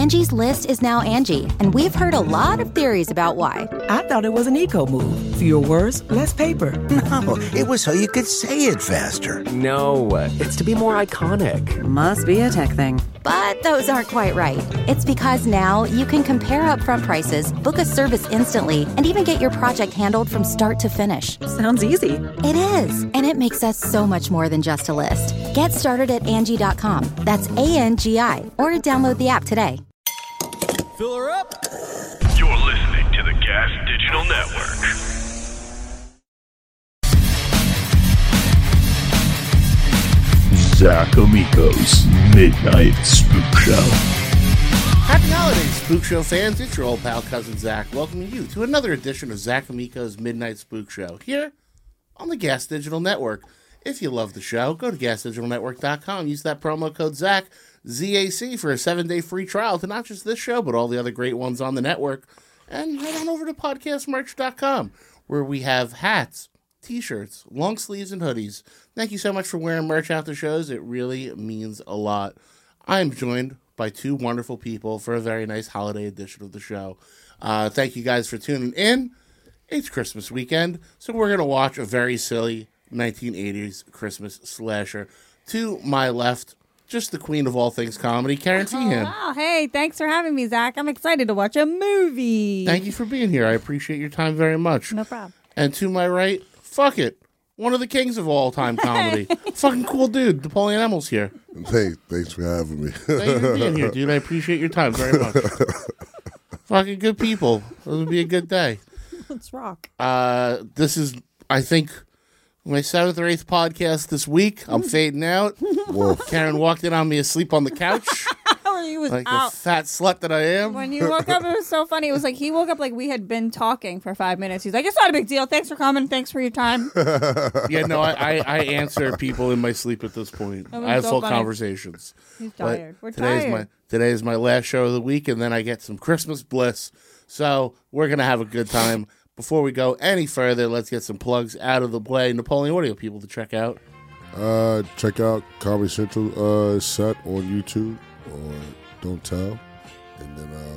Angie's List is now Angie, and we've heard a lot of theories about why. I thought it was an eco move. Fewer words, less paper. No, it was so you could say it faster. No, it's to be more iconic. Must be a tech thing. But those aren't quite right. It's because now you can compare upfront prices, book a service instantly, and even get your project handled from start to finish. Sounds easy. It is, and it makes us so much more than just a list. Get started at Angie.com. That's ANGI, or download the app today. Fill her up. You're listening to the Gas Digital Network. Zach Amico's Midnight Spook Show. Happy holidays, Spook Show fans. It's your old pal cousin Zach welcoming you to another edition of Zach Amico's Midnight Spook Show here on the Gas Digital Network. If you love the show, go to GasDigitalNetwork.com. Use that promo code Zach, ZAC, for a 7-day free trial to not just this show, but all the other great ones on the network. And head on over to PodcastMerch.com, where we have hats, T-shirts, long sleeves, and hoodies. Thank you so much for wearing merch out the shows. It really means a lot. I'm joined by two wonderful people for a very nice holiday edition of the show. Thank you guys for tuning in. It's Christmas weekend, so we're going to watch a very silly 1980s Christmas slasher. To my left, just the queen of all things comedy, Karen Tehan. Wow, hey, thanks for having me, Zach. I'm excited to watch a movie. Thank you for being here. I appreciate your time very much. No problem. And to my right, fuck it, one of the kings of all-time comedy. Fucking cool dude, Napoleon Emmel's here. Hey, thanks for having me. Thank you for being here, dude. I appreciate your time very much. Fucking good people. It'll be a good day. Let's rock. This is, I think, my 7th or 8th podcast this week. I'm fading out. Whoa. Karen walked in on me asleep on the couch. He was Like out. the fat slut that I am. When you woke up, it was so funny. It was like he woke up like we had been talking for 5 minutes. He's like, it's not a big deal. Thanks for coming. Thanks for your time. Yeah, no, I answer people in my sleep at this point. I have so full funny. conversations. He's But tired. We're today is my last show of the week, and then I get some Christmas bliss. So we're going to have a good time. Before we go any further, let's get some plugs out of the way. Napoleon, what are you people to check out? Check out Comedy Central set on YouTube or Don't Tell. And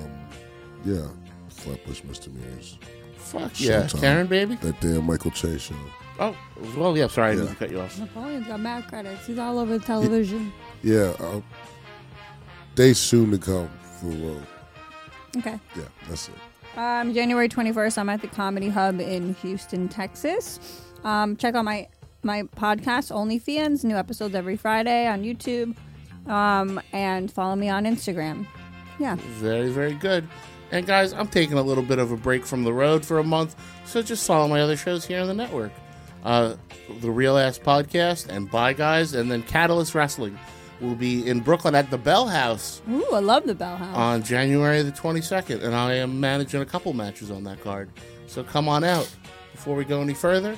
then, Flatbush Misdemeanors. Fuck yeah. Showtime. Karen, baby? That damn Michael Che show. Oh, well, yeah, sorry, I didn't cut you off. Napoleon's got mad credits. He's all over the television. Yeah, they soon to come for the road. Okay. Yeah, that's it. January 21st, I'm at the Comedy Hub in Houston, Texas. Check out my podcast, OnlyFans. New episodes every Friday on YouTube. And follow me on Instagram. Yeah. Very, very good. And guys, I'm taking a little bit of a break from the road for a month, so just follow my other shows here on the network. The Real Ass Podcast and Bye Guys, and then Catalyst Wrestling will be in Brooklyn at the Bell House. Ooh, I love the Bell House. On January the 22nd, and I am managing a couple matches on that card. So come on out. Before we go any further,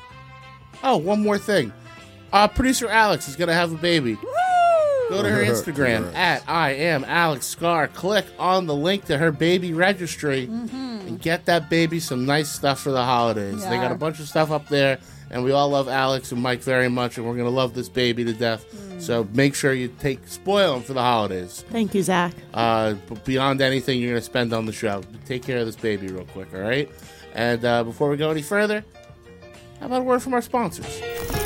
one more thing. Producer Alex is going to have a baby. Go to her Instagram at I am Alex Scar. Click on the link to her baby registry and get that baby some nice stuff for the holidays. Yeah. They got a bunch of stuff up there, and we all love Alex and Mike very much, and we're going to love this baby to death. So make sure you spoil them for the holidays. Thank you, Zach. But beyond anything you're going to spend on the show, take care of this baby real quick, all right? And before we go any further, how about a word from our sponsors?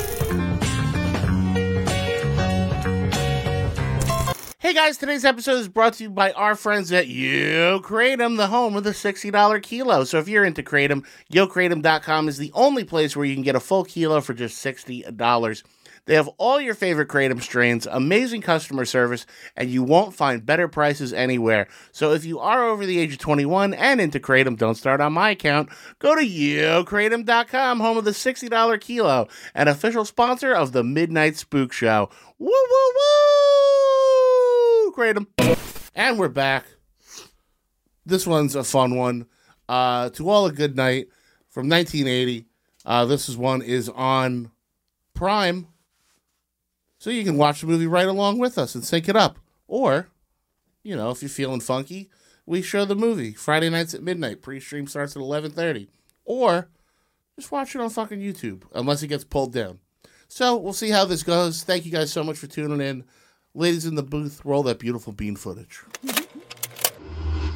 Hey guys, today's episode is brought to you by our friends at Yo Kratom, the home of the $60 kilo. So if you're into Kratom, YoKratom.com is the only place where you can get a full kilo for just $60. They have all your favorite Kratom strains, amazing customer service, and you won't find better prices anywhere. So if you are over the age of 21 and into Kratom, don't start on my account. Go to YoKratom.com, home of the $60 kilo, an official sponsor of the Midnight Spook Show. Woo, woo, woo! Kratom. And we're back. This one's a fun one. To All a Good Night from 1980. This one is on Prime. So you can watch the movie right along with us and sync it up. Or, if you're feeling funky, we show the movie Friday nights at midnight. Pre-stream starts at 11:30. Or just watch it on fucking YouTube, unless it gets pulled down. So we'll see how this goes. Thank you guys so much for tuning in. Ladies in the booth, roll that beautiful bean footage.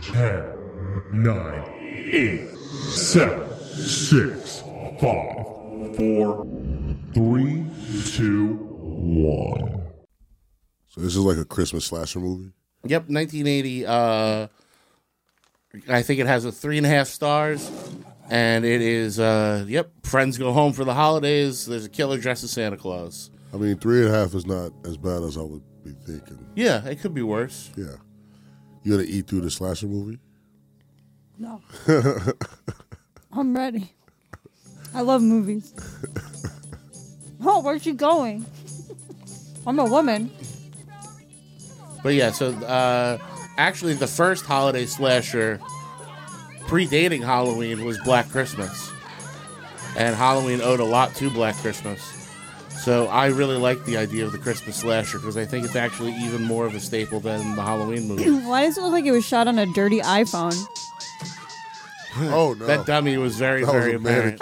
10, 9, 8, 7, 6, 5, 4, 3, 2, 1. So this is like a Christmas slasher movie? Yep, 1980. I think it has a 3.5 stars. And it is, friends go home for the holidays. There's a killer dressed as Santa Claus. I mean, 3.5 is not as bad as I would be thinking. Yeah, it could be worse. Yeah. You gonna eat through the slasher movie? No. I'm ready. I love movies. Oh, where's she going? I'm a woman. But yeah, so actually the first holiday slasher predating Halloween was Black Christmas. And Halloween owed a lot to Black Christmas. So I really like the idea of the Christmas slasher because I think it's actually even more of a staple than the Halloween movie. Why does it look like it was shot on a dirty iPhone? Oh, no. That dummy was very, very apparent.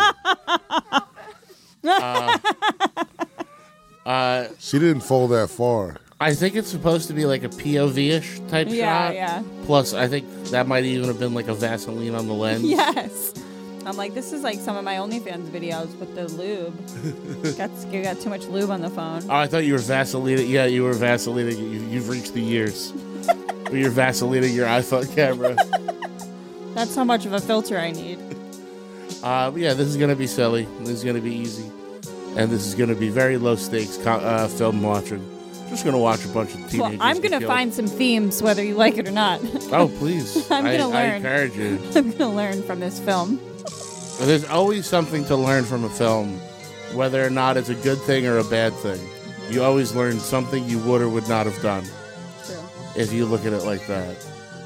She didn't fall that far. I think it's supposed to be like a POV-ish type shot. Yeah. Plus, I think that might even have been like a Vaseline on the lens. Yes. I'm like, this is like some of my OnlyFans videos with the lube. You got too much lube on the phone. Oh, I thought you were Vaselining. Yeah, you were Vaselining. You've reached the years. You're Vaselining your iPhone camera. That's how much of a filter I need. But yeah, this is going to be silly. This is going to be easy. And this is going to be very low stakes film watching. Just going to watch a bunch of teenagers. Well, I'm going to find some themes, whether you like it or not. Oh, please. I'm going to learn. I encourage you. I'm going to learn from this film. There's always something to learn from a film, whether or not it's a good thing or a bad thing. You always learn something you would or would not have done. True. If you look at it like that.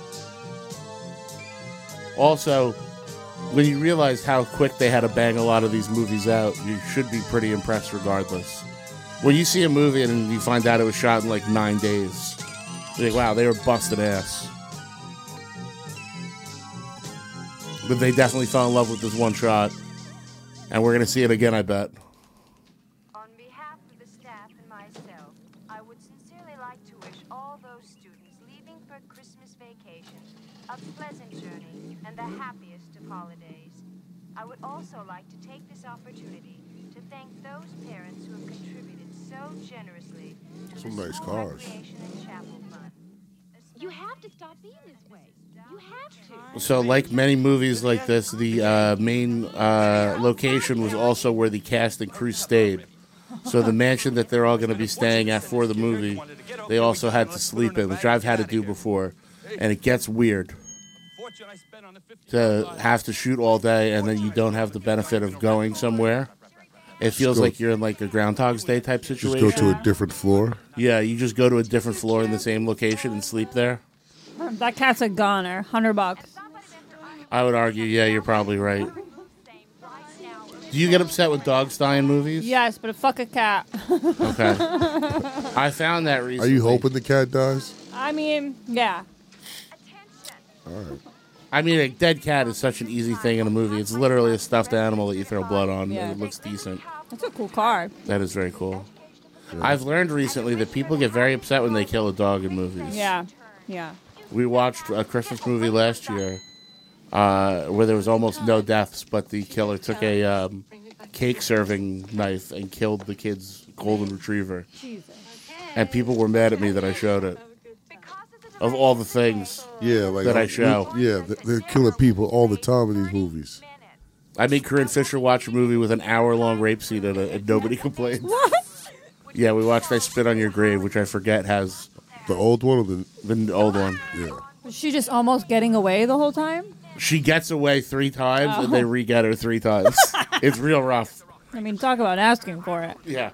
Also, when you realize how quick they had to bang a lot of these movies out, you should be pretty impressed regardless. When you see a movie and you find out it was shot in like 9 days, you're like, wow, they were busting ass. But they definitely fell in love with this one shot. And we're going to see it again, I bet. On behalf of the staff and myself, I would sincerely like to wish all those students leaving for Christmas vacation a pleasant journey and the happiest of holidays. I would also like to take this opportunity to thank those parents who have contributed so generously to Some the nice school cars. recreation and chapel fund. You have to stop being this way. You have to. So, like many movies like this, the main location was also where the cast and crew stayed. So the mansion that they're all going to be staying at for the movie, they also had to sleep in, which I've had to do before. And it gets weird to have to shoot all day and then you don't have the benefit of going somewhere. It feels like you're in like a Groundhog's Day type situation. Just go to a different floor? Yeah, you just go to a different floor in the same location and sleep there. That cat's a goner. $100. I would argue, yeah, you're probably right. Do you get upset with dogs dying in movies? Yes, but fuck a cat. Okay. I found that recently. Are you hoping the cat dies? I mean, yeah. All right. I mean, a dead cat is such an easy thing in a movie. It's literally a stuffed animal that you throw blood on. Yeah. And it looks decent. That's a cool car. That is very cool. Yeah. I've learned recently that people get very upset when they kill a dog in movies. Yeah. We watched a Christmas movie last year where there was almost no deaths, but the killer took a cake serving knife and killed the kid's golden retriever. Jesus. And people were mad at me that I showed it. Of all the things that I show. They're killing people all the time in these movies. I made Corinne Fisher watch a movie with an hour-long rape scene in it, and nobody complained. What? Yeah, we watched I Spit on Your Grave, which I forget has... The old one or the old one? Yeah. Was she just almost getting away the whole time? She gets away 3 times, and they re-get her 3 times. It's real rough. I mean, talk about asking for it. Yeah.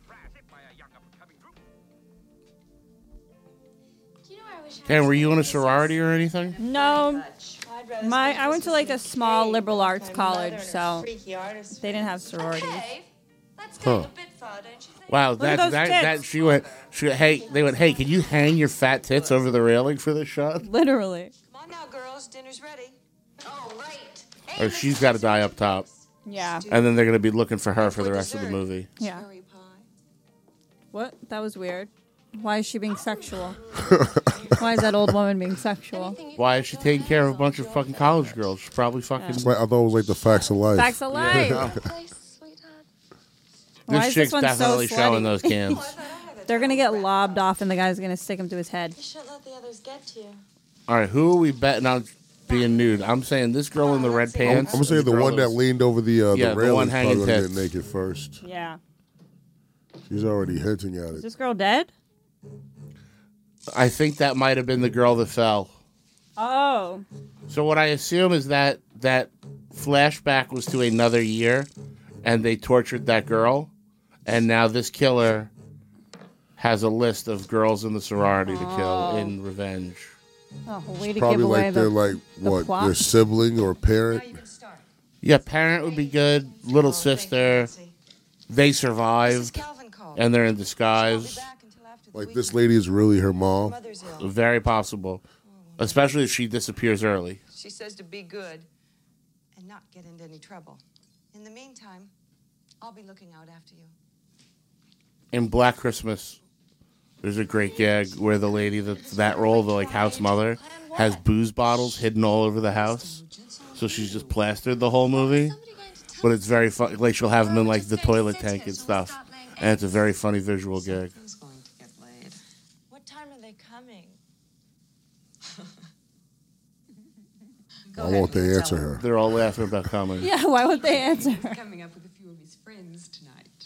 Ken, were you in a sorority or anything? No. I went to like a small liberal arts college, so they didn't have sororities. Huh. Wow, they went, hey, can you hang your fat tits over the railing for this shot? Literally. Come on now, girls. Dinner's ready. Oh, right. Or she's got to die up top. Yeah. And then they're going to be looking for her for the rest of the movie. Yeah. What? That was weird. Why is she being sexual? Why is that old woman being sexual? Why is she taking care of a bunch of fucking college girls? She's probably fucking. It's like, I thought it was like the facts of life. Facts of life. Why This is chick's this one so definitely showing slutty? those cans. They're gonna get lobbed off, and the guy's gonna stick him to his head. You shouldn't let the others get to you. All right, who are we betting on being nude? I'm saying this girl in the red pants. I'm gonna say the one that leaned over the the railing one is hanging probably gonna get tits. naked first. Yeah. She's already hinting at Is it. this girl dead? I think that might have been the girl that fell. Oh. So what I assume is that flashback was to another year, and they tortured that girl, and now this killer has a list of girls in the sorority to kill in revenge. Oh, way to Probably give away like they're the, like the what plot. their sibling or parent. Yeah, parent would be good. Little sister. They survived, and they're in disguise. Like this lady is really her mom. Very possible, especially if she disappears early. She says to be good and not get into any trouble. In the meantime, I'll be looking out after you. In Black Christmas, there's a great gag where the lady that's that role, the like house mother, has booze bottles hidden all over the house. So she's just plastered the whole movie. But it's very fun. Like she'll have them in like the toilet tank and stuff. And it's a very funny visual gag. What time are they coming? Why won't they answer her? They're all laughing about coming. Yeah, why would they answer her? Coming up with a few of his friends tonight.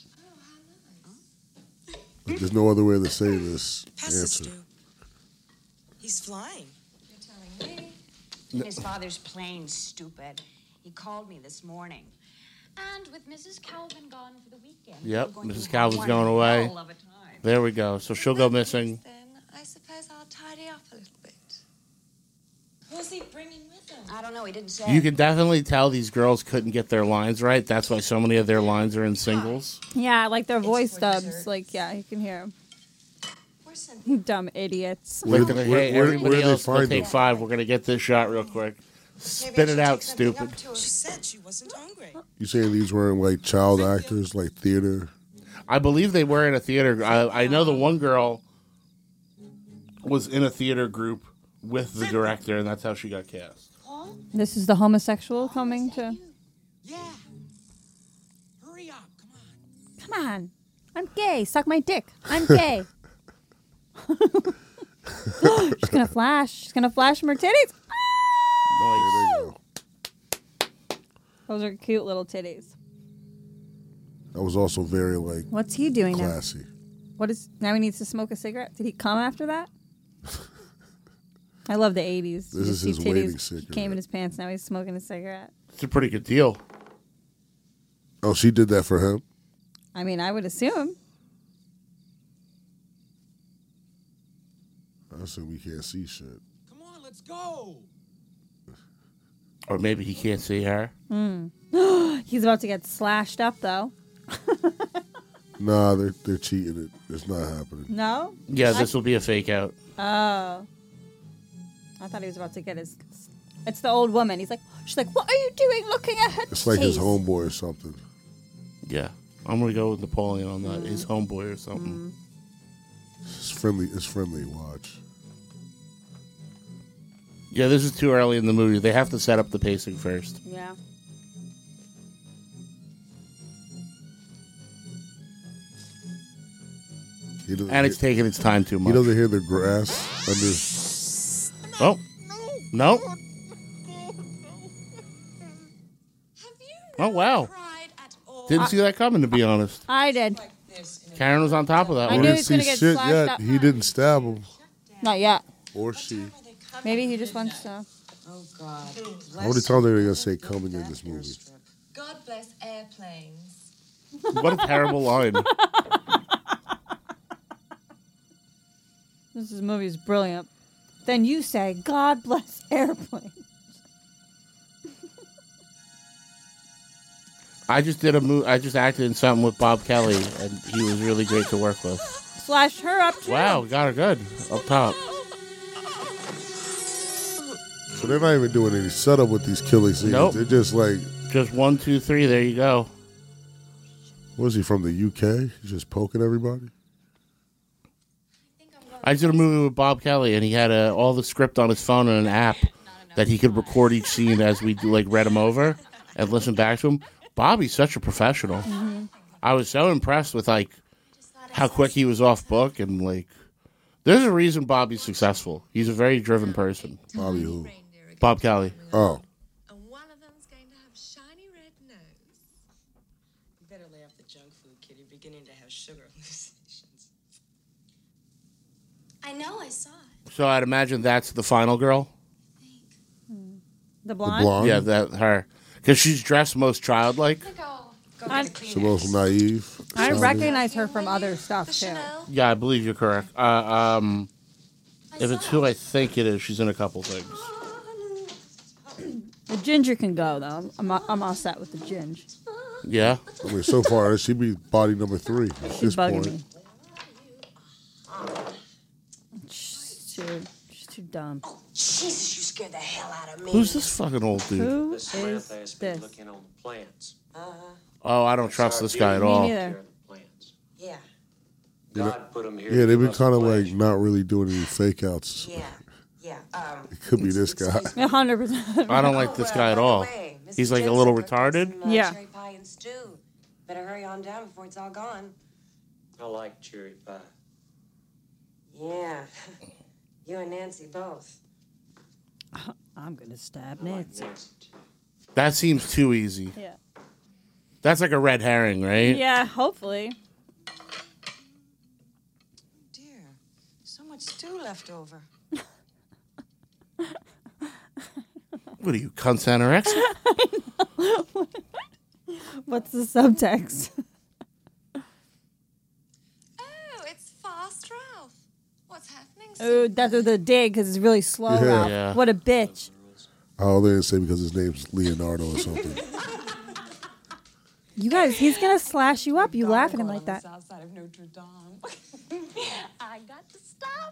There's no other way to say this answer. He's flying. You're telling me? His father's plain stupid. He called me this morning. And with Mrs. Calvin gone for the weekend. Yep, Mrs. Calvin's going away. There we go. So she'll go missing. Then I suppose I'll tidy up a little bit. Who's he bringing with him? I don't know. He didn't say. You can definitely tell these girls couldn't get their lines right. That's why so many of their lines are in singles. Yeah, like their voice dubs. Like, yeah, you can hear them. Dumb idiots. Like, hey, everybody do they else, go find take them? 5. We're going to get this shot real quick. Spit it out, stupid. She said she wasn't hungry. You saying these weren't like child actors, like theater? I believe they were in a theater. I know the one girl was in a theater group with the director, and that's how she got cast. This is the homosexual coming to. Yeah. Hurry up. Come on. Come on. I'm gay. Suck my dick. I'm gay. She's gonna flash. She's gonna flash from her titties. There they go. Those are cute little titties. That was also very like What's he doing classy. now? What is now? He needs to smoke a cigarette. Did he come after that? I love the 80s. This You is just see his waiting He cigarette. came in his pants. Now he's smoking a cigarette. It's a pretty good deal. Oh, she did that for him. I mean, I would assume. I assume we can't see shit. Come on, let's go. Or maybe he can't see her. He's about to get slashed up, though. Nah, they're cheating it. It's not happening. No? Yeah, this will be a fake out. Oh. I thought he was about to get his... It's the old woman. She's like, what are you doing looking at her It's like his titties?" homeboy or something. Yeah. I'm going to go with Napoleon on that. His homeboy or something. It's friendly. It's friendly. Watch. Yeah, this is too early in the movie. They have to set up the pacing first. Yeah. And it's taking its time too much. He doesn't hear the grass under. Oh. No. Oh, wow. Didn't see that coming, to be honest. I did. Karen was on top of that I one. knew We he didn't was see gonna get shit slashed yet. up. He didn't stab him. Not yet. Or she. Maybe he just wants to... Oh, God. How many times are they going to say coming in this movie? God bless airplanes. What a terrible line. This movie is brilliant. Then you say, God bless airplanes. I just did I just acted in something with Bob Kelly, and he was really great to work with. Slash her up, too. Wow, got her good. Up top. So they're not even doing any setup with these killing scenes. Nope. They're just like, Just 1, 2, 3, there you go. what is he from the UK? He's just poking everybody. I did a movie with Bob Kelly, and he had all the script on his phone and an app that he could record each scene as we read him over and listen back to him. Bobby's such a professional. Mm-hmm. I was so impressed with how quick he was off book, and there's a reason Bobby's successful. He's a very driven person. Bobby who? Bob Kelly. Oh. And one of them's going to have shiny red nose. You better lay off the junk food, kid. You're beginning to have sugar hallucinations. I know, I saw it. So I'd imagine that's the final girl. The blonde? Yeah, her. Because she's dressed most childlike. She's most naive. I recognize her from other stuff, too. Yeah, I believe you're correct. If it's who I think it is, she's in a couple things. The ginger can go, though. I'm all set with the ginger. Yeah? I mean, so far, she'd be body number 3 at She's this bugging point. me. She's too dumb. Jesus, you scared the hell out of me. Who's this fucking old dude? Who is this? Looking on the plants. Oh, I don't trust this guy at all. Me neither. Yeah. God put him here. Yeah, they've been kind of not really doing any fake outs. Yeah. It could be this guy. 100%. I don't like this guy at all. He's a little retarded. Yeah. Cherry pie and stew. Better hurry on down before it's all gone. I like cherry pie. Yeah. You and Nancy both. I'm going to stab Nancy. That seems too easy. Yeah. That's like a red herring, right? Yeah, hopefully. Dear, so much stew left over. What are you, cunt anorexic? What's the subtext? Oh, it's fast, Ralph. What's happening? Oh, that's with the dig because it's really slow, Yeah. Ralph. Yeah. What a bitch. Oh, they didn't say because his name's Leonardo or something. You guys, he's going to slash you up. You laugh at him like that. Outside of Notre Dame. I got the stuff.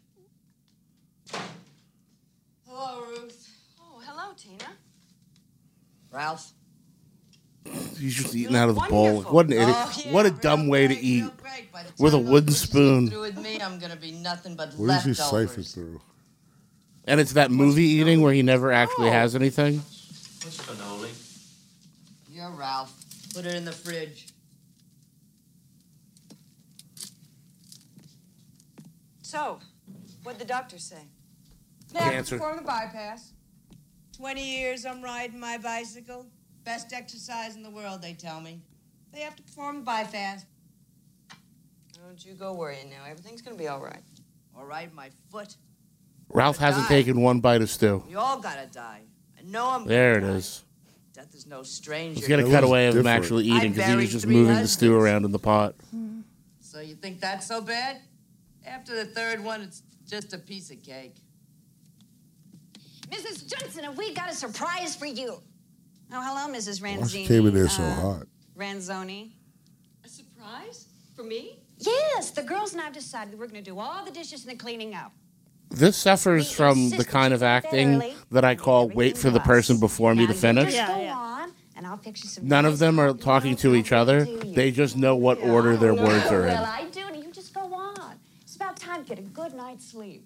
Hello, Ruth. Oh, hello, Tina. Ralph. He's just eating out of the bowl. What an idiot. What a dumb way to eat. With a wooden spoon. Through with me, I'm gonna be nothing but What does he leftovers. siphon through? And it's that movie eating where he never actually has anything. What's cannoli? You're Ralph. Put it in the fridge. So, what'd the doctor say? Cancer. Perform the bypass. 20 years I'm riding my bicycle. Best exercise in the world, they tell me. They have to perform the bypass. Don't you go worrying now. Everything's gonna be all right. All right, my foot. Ralph hasn't taken one bite of stew. We all gotta die. I know I'm There it gonna die. is. Death is no stranger. He's going to cut away of him actually eating because he was just moving the stew around in the pot. So you think that's so bad? After the third one, it's just a piece of cake. Mrs. Johnson, have we got a surprise for you? Oh, hello, Mrs. Why Ranzini. she came in there so hot? Ranzoni. A surprise? For me? Yes, the girls and I have decided we're going to do all the dishes and the cleaning up. This suffers from the kind of acting that I call wait for the person before me to finish. Just go on, and I'll fix you some. None of them are talking to each other. They just know what order their words are in. Well, I do, and you just go on. It's about time to get a good night's sleep.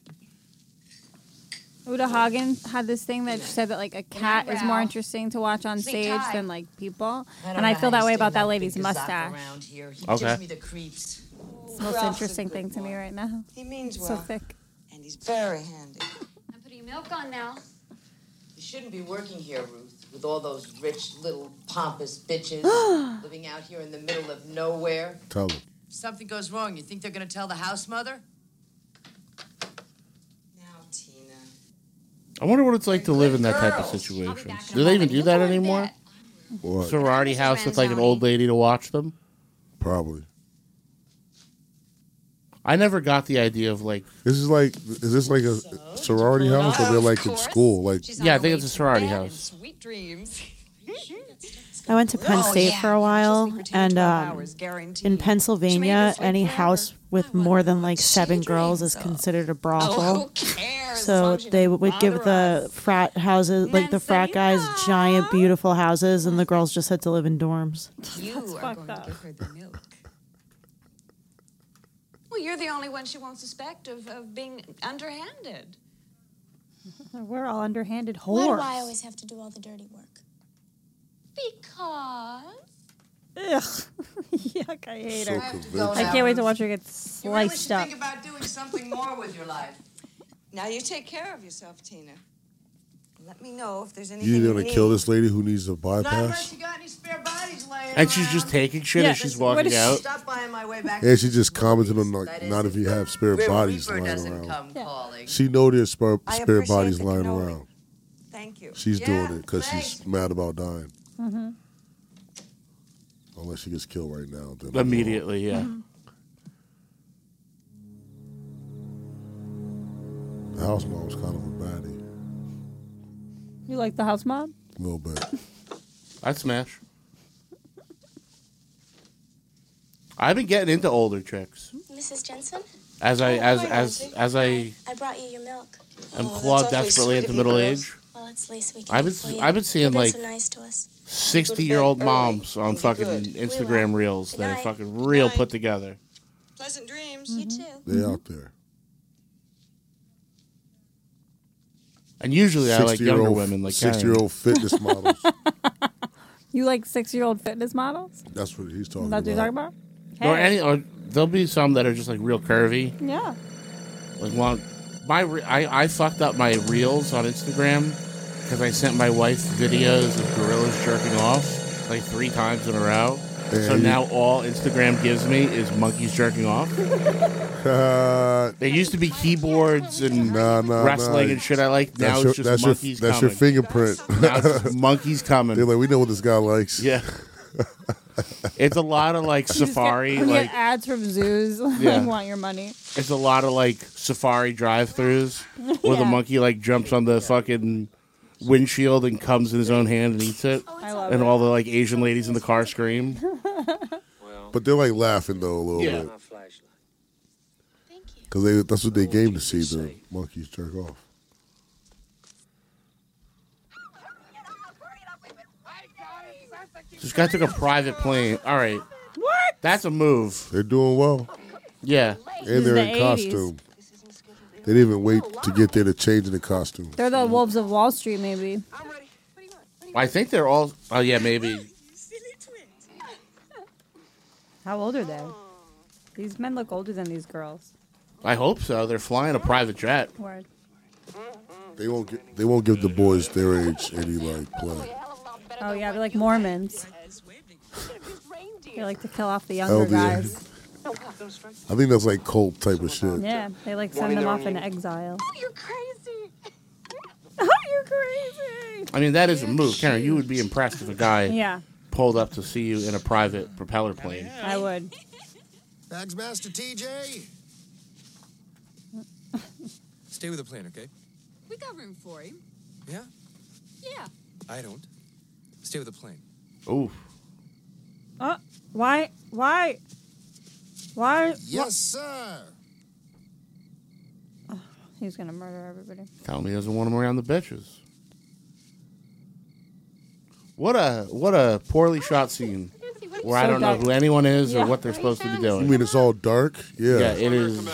Uta Hagen had this thing that said that a cat is more Ralph. interesting to watch on Sleep stage tight. than people, I don't and I know feel how that you way stay about that that lady's big gazap mustache. around here. He Okay. gives me the creeps. It's the most Ralph's a interesting good thing to me boy. right now. He means So well. thick. And he's very handy. I'm putting milk on now. You shouldn't be working here, Ruth, with all those rich little pompous bitches living out here in the middle of nowhere. Tell him. If something goes wrong, you think they're going to tell the house mother? Now, Tina. I wonder what it's like to live in that type of situation. Do they even do that anymore? What? Sorority house with an old lady to watch them? Probably. I never got the idea of Is this like a sorority house or they're in school? yeah, I think it's a sorority house. Sweet dreams. I went to Penn State for a while, and in Pennsylvania, any house with more than 7 girls is considered a brothel. So they would give the frat houses, the frat guys, giant, beautiful houses, and the girls just had to live in dorms. You are going to give her the milk. Well, you're the only one she won't suspect of being underhanded. We're all underhanded Why whores. do I always have to do all the dirty work? Because... Ugh. Yuck, I hate her. go I now. can't wait to watch her get You really sliced should up. think about doing something more with your life. Now you take care of yourself, Tina. Let me know if there's anything You you gonna need. kill this lady who needs a Not unless bypass? you got any spare bodies laying And she's just taking shit as she's walking out. Stop by on my way back. And she just commented on like, not if you have spare Grim bodies Reaper lying doesn't around. come calling. She know there's spare I spare appreciate bodies the lying cannoli. around. Thank you. She's Yeah, doing it because she's mad about dying. Mm-hmm. Unless she gets killed right now. Then Immediately, yeah. The house mom's kind of a baddie. You like the house mom? A little bit. I'd smash. I've been getting into older chicks Mrs. Jensen? as I I brought you your milk. am clawed desperately into middle age. Well, it's least we can I've do for you. been seeing You've been like so nice to us. 60-year-old moms on fucking Instagram reels that are fucking real put together. Pleasant dreams. You too. They out there. And usually I like younger 60-year-old women, like Karen. 60-year-old fitness models. You like 6-year-old fitness models? That's what he's talking That's what you're about. talking about? Hey. Or there'll be some that are just like real curvy. Yeah. Like I fucked up my reels on Instagram because I sent my wife videos of gorillas jerking off like 3 times in a row. So now all Instagram gives me is monkeys jerking off. There used to be keyboards and wrestling and shit I like. Now it's just monkeys That's coming. your fingerprint. Now it's just monkeys coming. They're like, we know what this guy likes. Yeah. It's a lot of like safari. You like get ads from zoos. Yeah. Like, want your money. It's a lot of like safari drive-throughs where the Yeah. monkey like jumps on the fucking windshield and comes in his own hand and eats it. I love and it. all the like Asian ladies in the car scream. But they're like laughing though a little Yeah. bit. Because that's what they came to see, the monkeys jerk off. This guy took a private plane. All right. What? That's a move. They're doing well. Yeah. And they're in costume. They didn't even wait to get there to change in the costume. They're the Wolves of Wall Street, maybe. I think they're all. Oh yeah, maybe. How old are they? These men look older than these girls. I hope so. They're flying a private jet. Word. They won't give the boys their age any like play. Oh yeah, they're like Mormons. They like to kill off the younger LDS. guys. I think that's like cult type of shit. Yeah, they like send them off into exile. Oh, you're crazy. Oh, you're crazy. I mean, that is a move, Karen. You would be impressed if a guy Yeah. pulled up to see you in a private propeller plane. I would. Bags Master TJ. Stay with the plane, okay? We got room for him. Yeah? Yeah. I don't. Stay with the plane. Ooh. Why? Why? Yes, sir. He's gonna murder everybody. Tell me he doesn't want him around the bitches. What a poorly shot scene. Where I So don't know dark. who anyone is Yeah. or what they're supposed to be You doing. mean it's all dark? Yeah. Yeah, it is.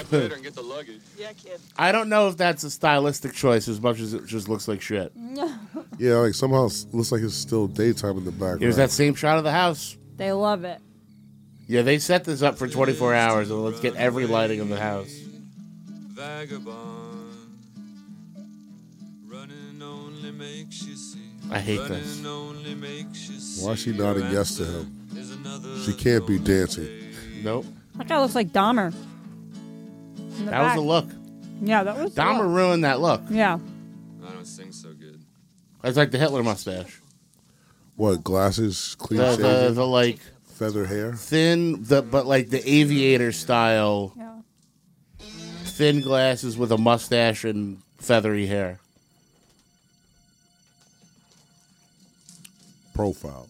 I don't know if that's a stylistic choice as much as it just looks like shit. Yeah, like somehow it looks like it's still daytime in the background. Here's that same shot of the house. They love it. Yeah, they set this up for 24 hours, and let's get every lighting of the house. Vagabond, running only makes you see. I hate this. Running only makes you see. Why is she nodding yes to him? She can't be dancing. Nope. That guy looks like Dahmer. In the That was back. the look. Yeah, that was the Dahmer look. ruined that look. Yeah. I don't sing so good. It's like the Hitler mustache. What, glasses, clean The shaven, like feather hair? thin, but like the aviator style. Yeah. Thin glasses with a mustache and feathery hair. Profile.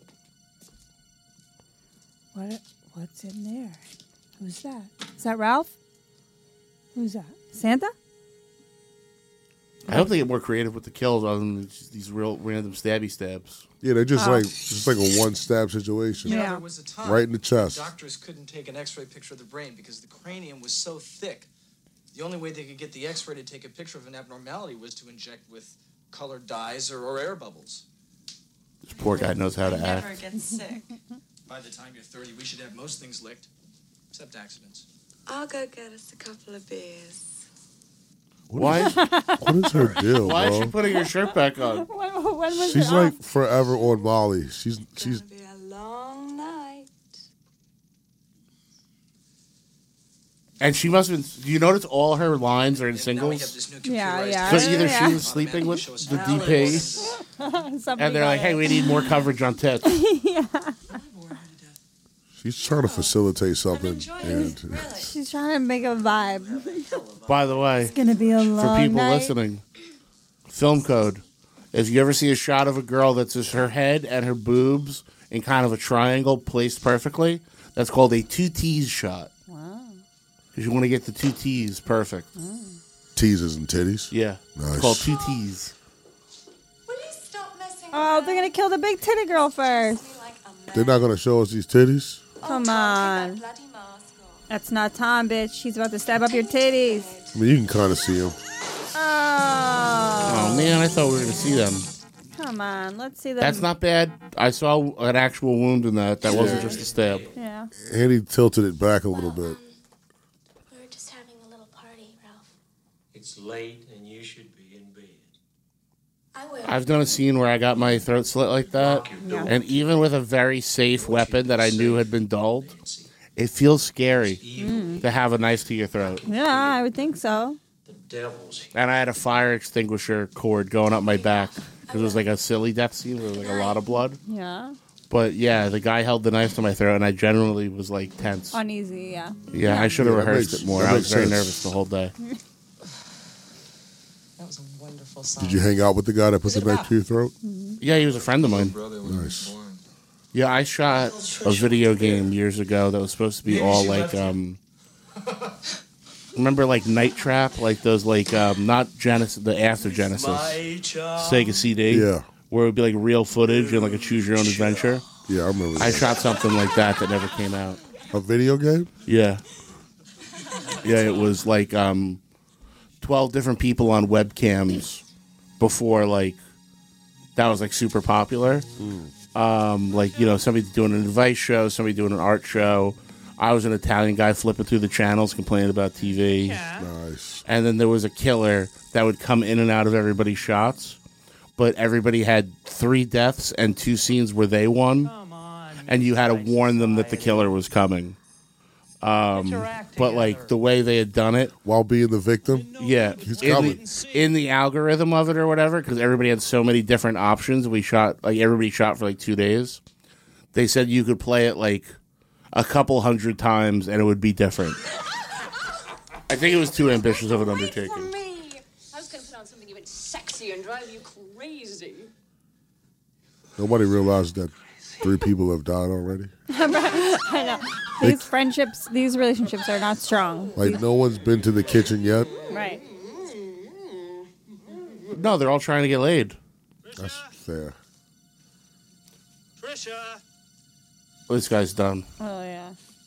What's in there? Who's that? Is that Ralph? Who's that? Santa? I hope they get more creative with the kills other than just these real random stabby stabs. Yeah, they're just like a one stab situation. You know, there was a time right in the chest. Doctors couldn't take an X-ray picture of the brain because the cranium was so thick. The only way they could get the X-ray to take a picture of an abnormality was to inject with colored dyes or air bubbles. This poor guy knows how to Never act. get sick. By the time you're 30, we should have most things licked, except accidents. I'll go get us a couple of beers. Why? What is her deal, Why bro? is she putting her shirt back on? When was She's it like off? forever on Molly. She's. Be a long night. And she must have been. Do you notice all her lines are in singles? Yeah. So either she was sleeping with the DP, and they're like, "Hey, we need more coverage on tits." Yeah. She's trying to facilitate something, and She's trying to make a vibe. By the way, It's gonna be a for long people night. listening, film code. If you ever see a shot of a girl that's just her head and her boobs in kind of a triangle placed perfectly, that's called a 2 T's shot. Wow. Because you want to get the 2 T's perfect. teases and titties. Yeah. Nice. It's called 2 T's. Oh, they're gonna kill the big titty girl first. They're not gonna show us these titties. Come on. That's not Tom, bitch. He's about to stab up your titties. I mean, you can kind of see them. Oh, man, I thought we were going to see them. Come on, let's see them. That's not bad. I saw an actual wound in that. That wasn't just a stab. Yeah. And he tilted it back a little bit. We're just having a little party, Ralph. It's late and you should be in bed. I will. I've done a scene where I got my throat slit like that. Yeah. And even with a very safe weapon that I knew had been dulled, it feels scary to have a knife to your throat. Yeah, I would think so. And I had a fire extinguisher cord going up my back. Because it was like a silly death scene. There was like a lot of blood. Yeah. But yeah, the guy held the knife to my throat, and I generally was like tense. Uneasy, yeah. Yeah, I should have Yeah, that rehearsed makes- it more. that I was makes very sense. nervous the whole day. That was a wonderful song. Did you hang out with the guy that put the knife to your throat? Yeah, he was a friend of mine. Nice. Yeah, I shot a video game years ago that was supposed to be all like, remember like Night Trap? Like those like, not Genesis, the after Genesis. Sega CD? Yeah. Where it would be like real footage and like a choose your own adventure. Yeah, I remember I that. shot something like that never came out. A video game? Yeah. Yeah, it was like 12 different people on webcams before like that was like super popular. Like, you know, somebody doing an advice show, somebody doing an art show. I was an Italian guy flipping through the channels complaining about TV. Nice. And then there was a killer that would come in and out of everybody's shots. But everybody had 3 deaths and 2 scenes where they won. And you had to warn them that the killer was coming. But like the way they had done it while being the victim, yeah, he's in coming. in the algorithm of it or whatever, because everybody had so many different options. We shot like everybody shot for like 2 days. They said you could play it like a couple hundred times and it would be different. I think it was too ambitious of an undertaking. Me. I was going to put on something even sexy and drive you crazy. Nobody realized that 3 people have died already. I know. These friendships, these relationships are not strong. Like no one's been to the kitchen yet. Right. No, they're all trying to get laid. That's fair. This guy's done. Oh, yeah.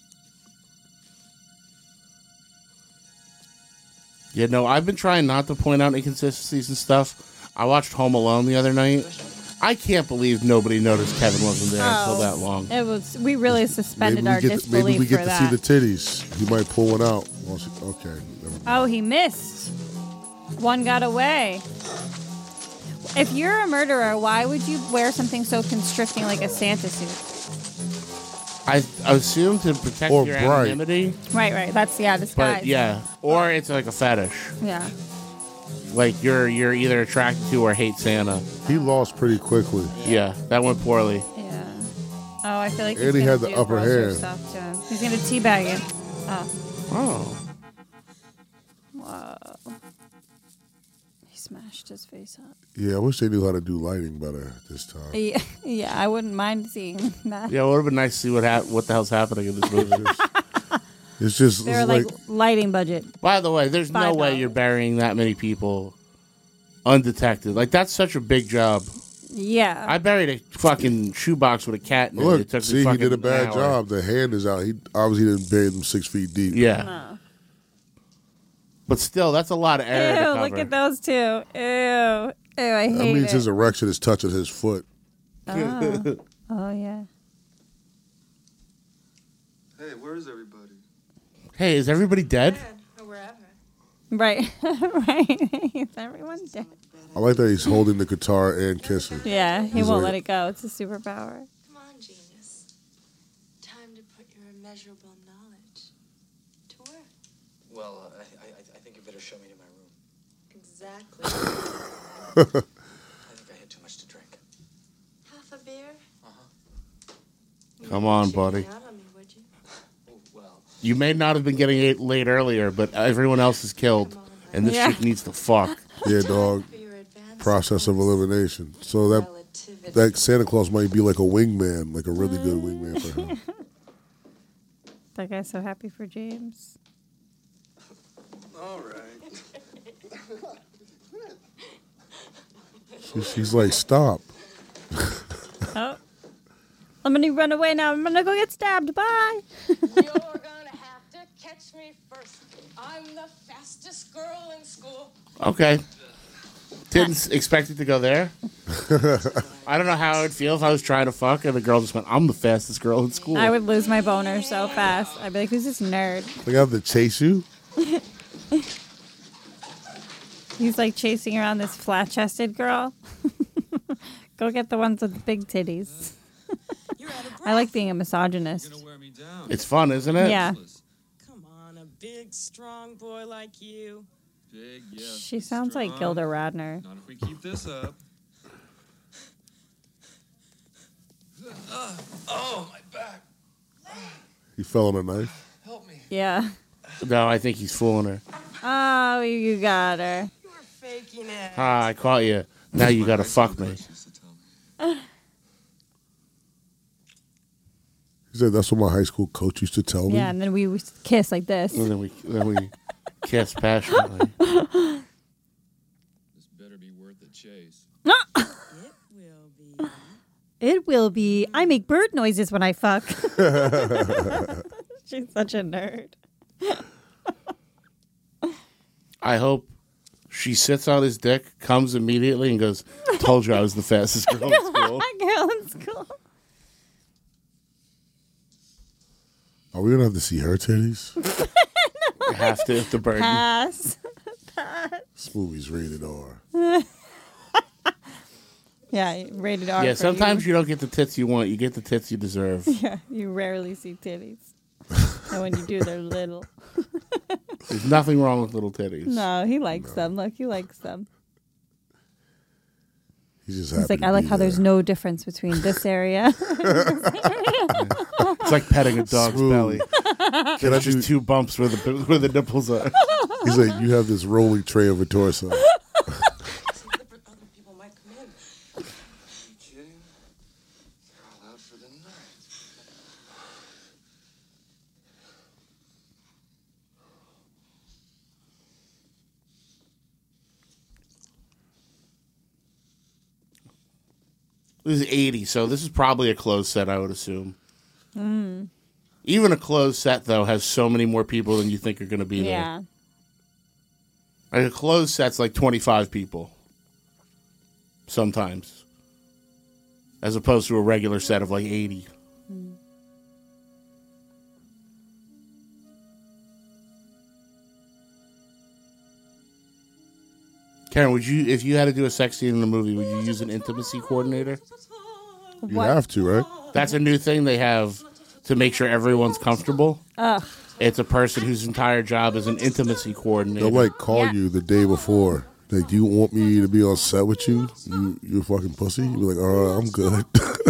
Yeah, no, I've been trying not to point out inconsistencies and stuff. I watched Home Alone the other night. I can't believe nobody noticed Kevin wasn't there until that long. It was. We really suspended our Maybe disbelief we get for to that. see the titties. He might pull one out. Okay. never mind. Oh, he missed. One got away. If you're a murderer, why would you wear something so constricting like a Santa suit? I assume to protect Or your bright. anonymity. Right. That's disguise. But yeah, or it's like a fetish. Yeah. Like you're either attracted to or hate Santa. He lost pretty quickly. Yeah, that went poorly. Yeah. Oh, I feel like And he's he gonna had the do upper grosser hand. stuff to him. He's gonna teabag him. Oh. Oh. Whoa. He smashed his face up. Yeah, I wish they knew how to do lighting better this time. Yeah, I wouldn't mind seeing that. Yeah, it would have been nice to see what the hell's happening in this movie. It's just They're like lighting budget. By the way, there's no way $5. you're burying that many people undetected. Like, that's such a big job. Yeah. I buried a fucking shoebox with a cat in it. Look, It took me see, he fucking did a an bad hour. job. The hand is out. He obviously didn't bury them 6 feet deep. Yeah. No. But still, that's a lot of air to Ew, cover. look at those two. Ew. Ew, I hate That means it. his erection is touching his foot. Oh. Oh, yeah. Hey, where is everybody? Hey, is everybody dead? Or wherever. Right. Right. Is everyone dead? I like that he's holding the guitar and kissing. Yeah, he He's won't like- let it go. It's a superpower. Come on, genius. Time to put your immeasurable knowledge to work. Well, I think you better show me to my room. Exactly. I think I had too much to drink. Half a beer? Come on, buddy. Out on me, would you? You may not have been getting it laid earlier, but everyone else is killed, and this Yeah. chick needs to fuck. Yeah, dog. Process of elimination. So that Santa Claus might be like a wingman, like a really good wingman for him. That guy's so happy for James. All right. She's like, stop. Oh. I'm going to run away now. I'm going to go get stabbed. Bye. You're gonna have to catch me first. I'm the fastest girl in school. Okay. Didn't expect it to go there. I don't know how I would feel if I was trying to fuck and the girl just went, I'm the fastest girl in school. I would lose my boner so fast. I'd be like, who's this nerd? They have to chase you? He's like chasing around this flat-chested girl. Go get the ones with the big titties. I like being a misogynist. It's fun, isn't it? Yeah. Come on, a big, strong boy like you. Big, yeah. She sounds like Gilda Radner. Not if we keep this up. Oh, my back. He fell on a knife. Help me. Yeah. No, I think he's fooling her. Oh, you got her. Faking it. Ah, I caught you. Now you gotta fuck me. He said that's what my high school coach used to tell me. Yeah, and then we would kiss like this. And then we kiss passionately. This better be worth the chase. It will be. I make bird noises when I fuck. She's such a nerd. I hope she sits on his dick, comes immediately, and goes, told you I was the fastest girl in school. Girl in school. Are we going to have to see her titties? You have to, if the burden. Pass. This movie's rated R. Yeah, rated R. Yeah, for sometimes you don't get the tits you want. You get the tits you deserve. Yeah, you rarely see titties. And when you do, they're little. There's nothing wrong with little titties. No, he likes them. Look, he likes them. He's just He's happy like, to I like be how there. there's no difference between this area. It's like petting a dog's Smooth. belly. Can I There's just two bumps where the nipples are. He's like, you have this rolling tray of a torso. Other people might come in. Are you kidding? They're all out for the night. This is 80, so this is probably a closed set, I would assume. Mm. Even a closed set, though, has so many more people than you think are going to be Yeah. there. Like a closed set's like 25 people. Sometimes. As opposed to a regular set of like 80. Karen, would you, if you had to do a sex scene in a movie, would you use an intimacy coordinator? You have to, right? That's a new thing they have to make sure everyone's comfortable. Ugh. It's a person whose entire job is an intimacy coordinator. They'll like call you the day before. Like, do you want me to be on set with you? You fucking pussy? You be like, I'm good.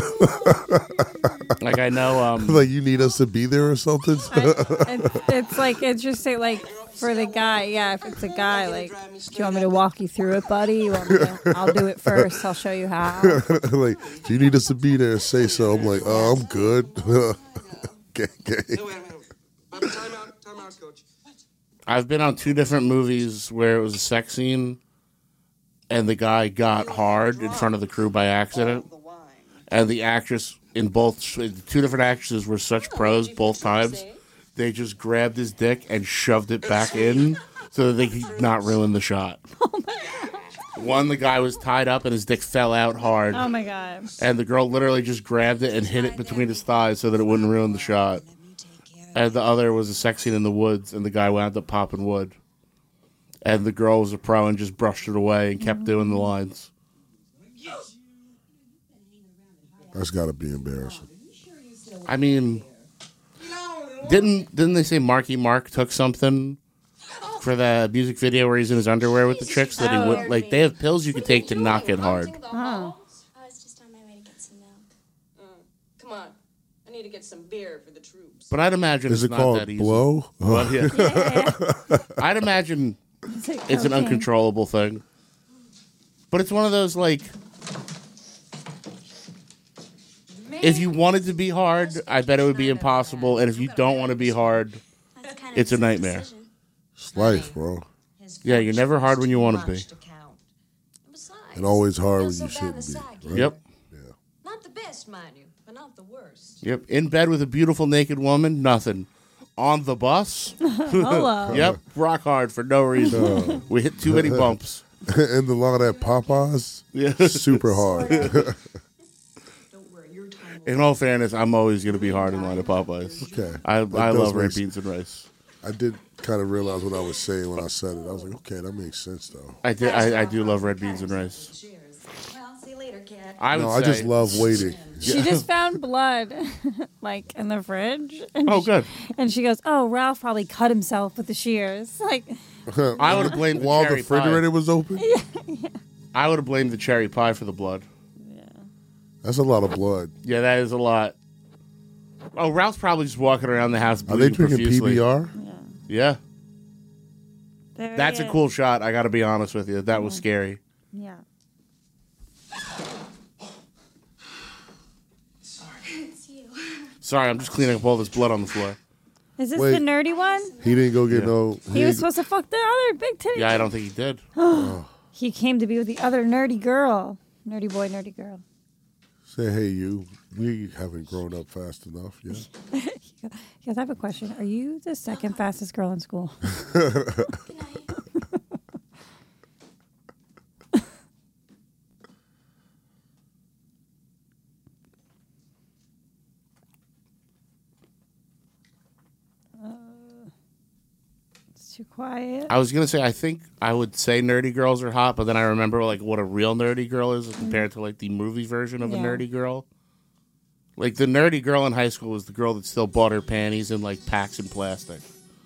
Like I know, like you need us to be there or something. It's like, it's just like for the guy. Yeah, if it's a guy, like, do you want me to walk you through it, buddy? You want me to, I'll do it first. I'll show you how. Like, do you need us to be there? Say so. I'm like, I'm good. Okay. Time out, coach. I've been on 2 different movies where it was a sex scene, and the guy got hard in front of the crew by accident. And the actress in both, two different actresses were such pros both times. They just grabbed his dick and shoved it back in so that they could not ruin the shot. Oh my God. One, the guy was tied up and his dick fell out hard. Oh my God. And the girl literally just grabbed it and hid it between his thighs so that it wouldn't ruin the shot. And the other was a sex scene in the woods, and the guy wound up popping wood. And the girl was a pro and just brushed it away and kept doing the lines. That's got to be embarrassing. I mean, didn't they say Marky Mark took something for the music video where he's in his underwear with the chicks that he would like? They have pills you can take to knock it hard. Oh. I was just on my way to get some milk. Come on. I need to get some beer for the troops. But I'd imagine Is it's it not called that easy. blow? Well, yeah. I'd imagine it's an uncontrollable thing. But it's one of those like. If you wanted to be hard, I bet it would be impossible. And if you don't want to be hard, it's a nightmare. It's life, bro. Yeah, you're never hard when you want to be. And always hard when you shouldn't be. Right? Yep. Not the best, mind you, but not the worst. Yep. In bed with a beautiful naked woman, nothing. On the bus, Hello. Yep. Rock hard for no reason. We hit too many bumps. In the line at Popeyes, super hard. In all fairness, I'm always going to be hard in line of Popeyes. Okay. I love red beans and rice. I did kind of realize what I was saying when I said it. I was like, okay, that makes sense, though. I do love red beans and rice. Well, see you later, kid. I just love waiting. She just found blood, like, in the fridge. And good. And she goes, oh, Ralph probably cut himself with the shears. Like, I would have blamed the while the cherry refrigerator pie. was open. Yeah. I would have blamed the cherry pie for the blood. That's a lot of blood. Yeah, that is a lot. Oh, Ralph's probably just walking around the house Are they bleeding drinking profusely. PBR? Yeah. There That's he a is. cool shot. I got to be honest with you. That was scary. Yeah. It's you. Sorry, I'm just cleaning up all this blood on the floor. Is this Wait. the nerdy one? He didn't go get no. He was supposed to fuck the other big titty. Yeah, I don't think he did. He came to be with the other nerdy girl. Nerdy boy, nerdy girl. Say, hey, you. We haven't grown up fast enough yet. He goes, I have a question. Are you the second fastest girl in school? It's too quiet. I was going to say, I think I would say nerdy girls are hot, but then I remember like what a real nerdy girl is compared to like the movie version of a nerdy girl. Like the nerdy girl in high school was the girl that still bought her panties in like packs in plastic.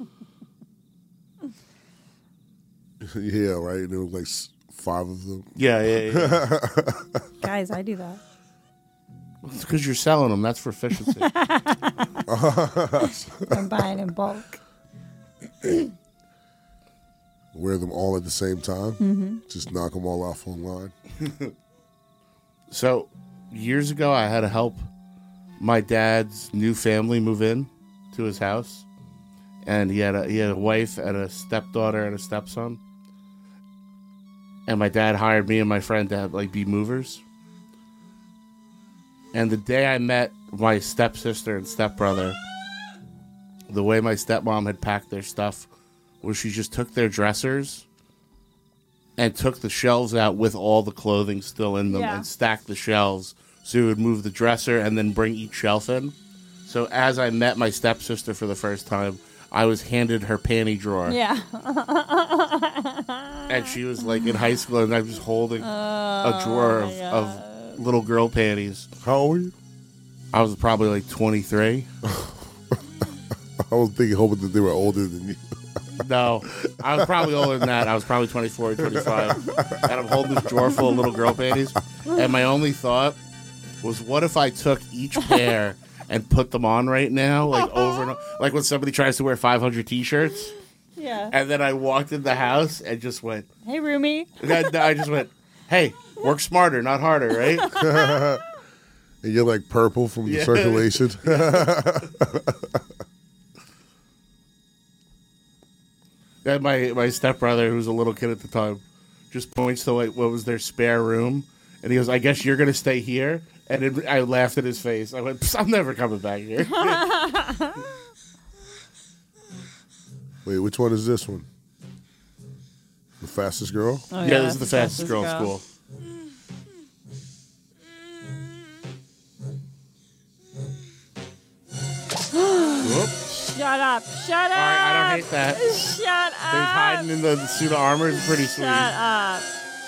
Yeah, right? There were like 5 of them. Yeah. Guys, I do that. It's because you're selling them. That's for efficiency. I'm buying in bulk. Wear them all at the same time. Mm-hmm. Just knock them all off online. So, years ago, I had to help my dad's new family move in to his house, and he had a wife and a stepdaughter and a stepson. And my dad hired me and my friend to like be movers. And the day I met my stepsister and stepbrother, the way my stepmom had packed their stuff was she just took their dressers and took the shelves out with all the clothing still in them and stacked the shelves. So we would move the dresser and then bring each shelf in. So as I met my stepsister for the first time, I was handed her panty drawer. Yeah. And she was like in high school, and I was holding a drawer of little girl panties. How old were you? I was probably like 23. I was hoping that they were older than you. No, I was probably older than that. I was probably 24 or 25. And I'm holding this drawer full of little girl panties. And my only thought was, what if I took each pair and put them on right now, like over and over, like when somebody tries to wear 500 T-shirts? Yeah. And then I walked in the house and just went, hey, roomie. I just went, hey, work smarter, not harder, right? And you're like purple from the circulation. And my stepbrother, who was a little kid at the time, just points to like what was their spare room, and he goes, "I guess you're gonna stay here." And I laughed at his face. I went, "I'm never coming back here." Wait, which one is this one? The fastest girl? Oh, yeah, this is the fastest girl in school. Shut up. Shut up. All right, I don't hate that. Shut up. They're hiding in the suit of armor. It's pretty sweet. Shut up.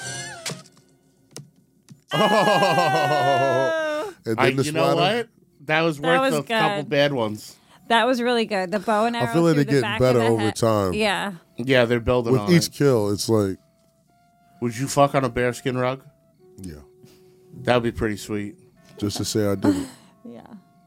Oh. And then the you know splatter? what? That was worth a couple bad ones. That was really good. The bow and arrow. I feel like they're through the getting back better of the over head. time. Yeah. Yeah, they're building With on each it. kill, it's like... Would you fuck on a bearskin rug? Yeah. That would be pretty sweet. Just to say I did it. Yeah.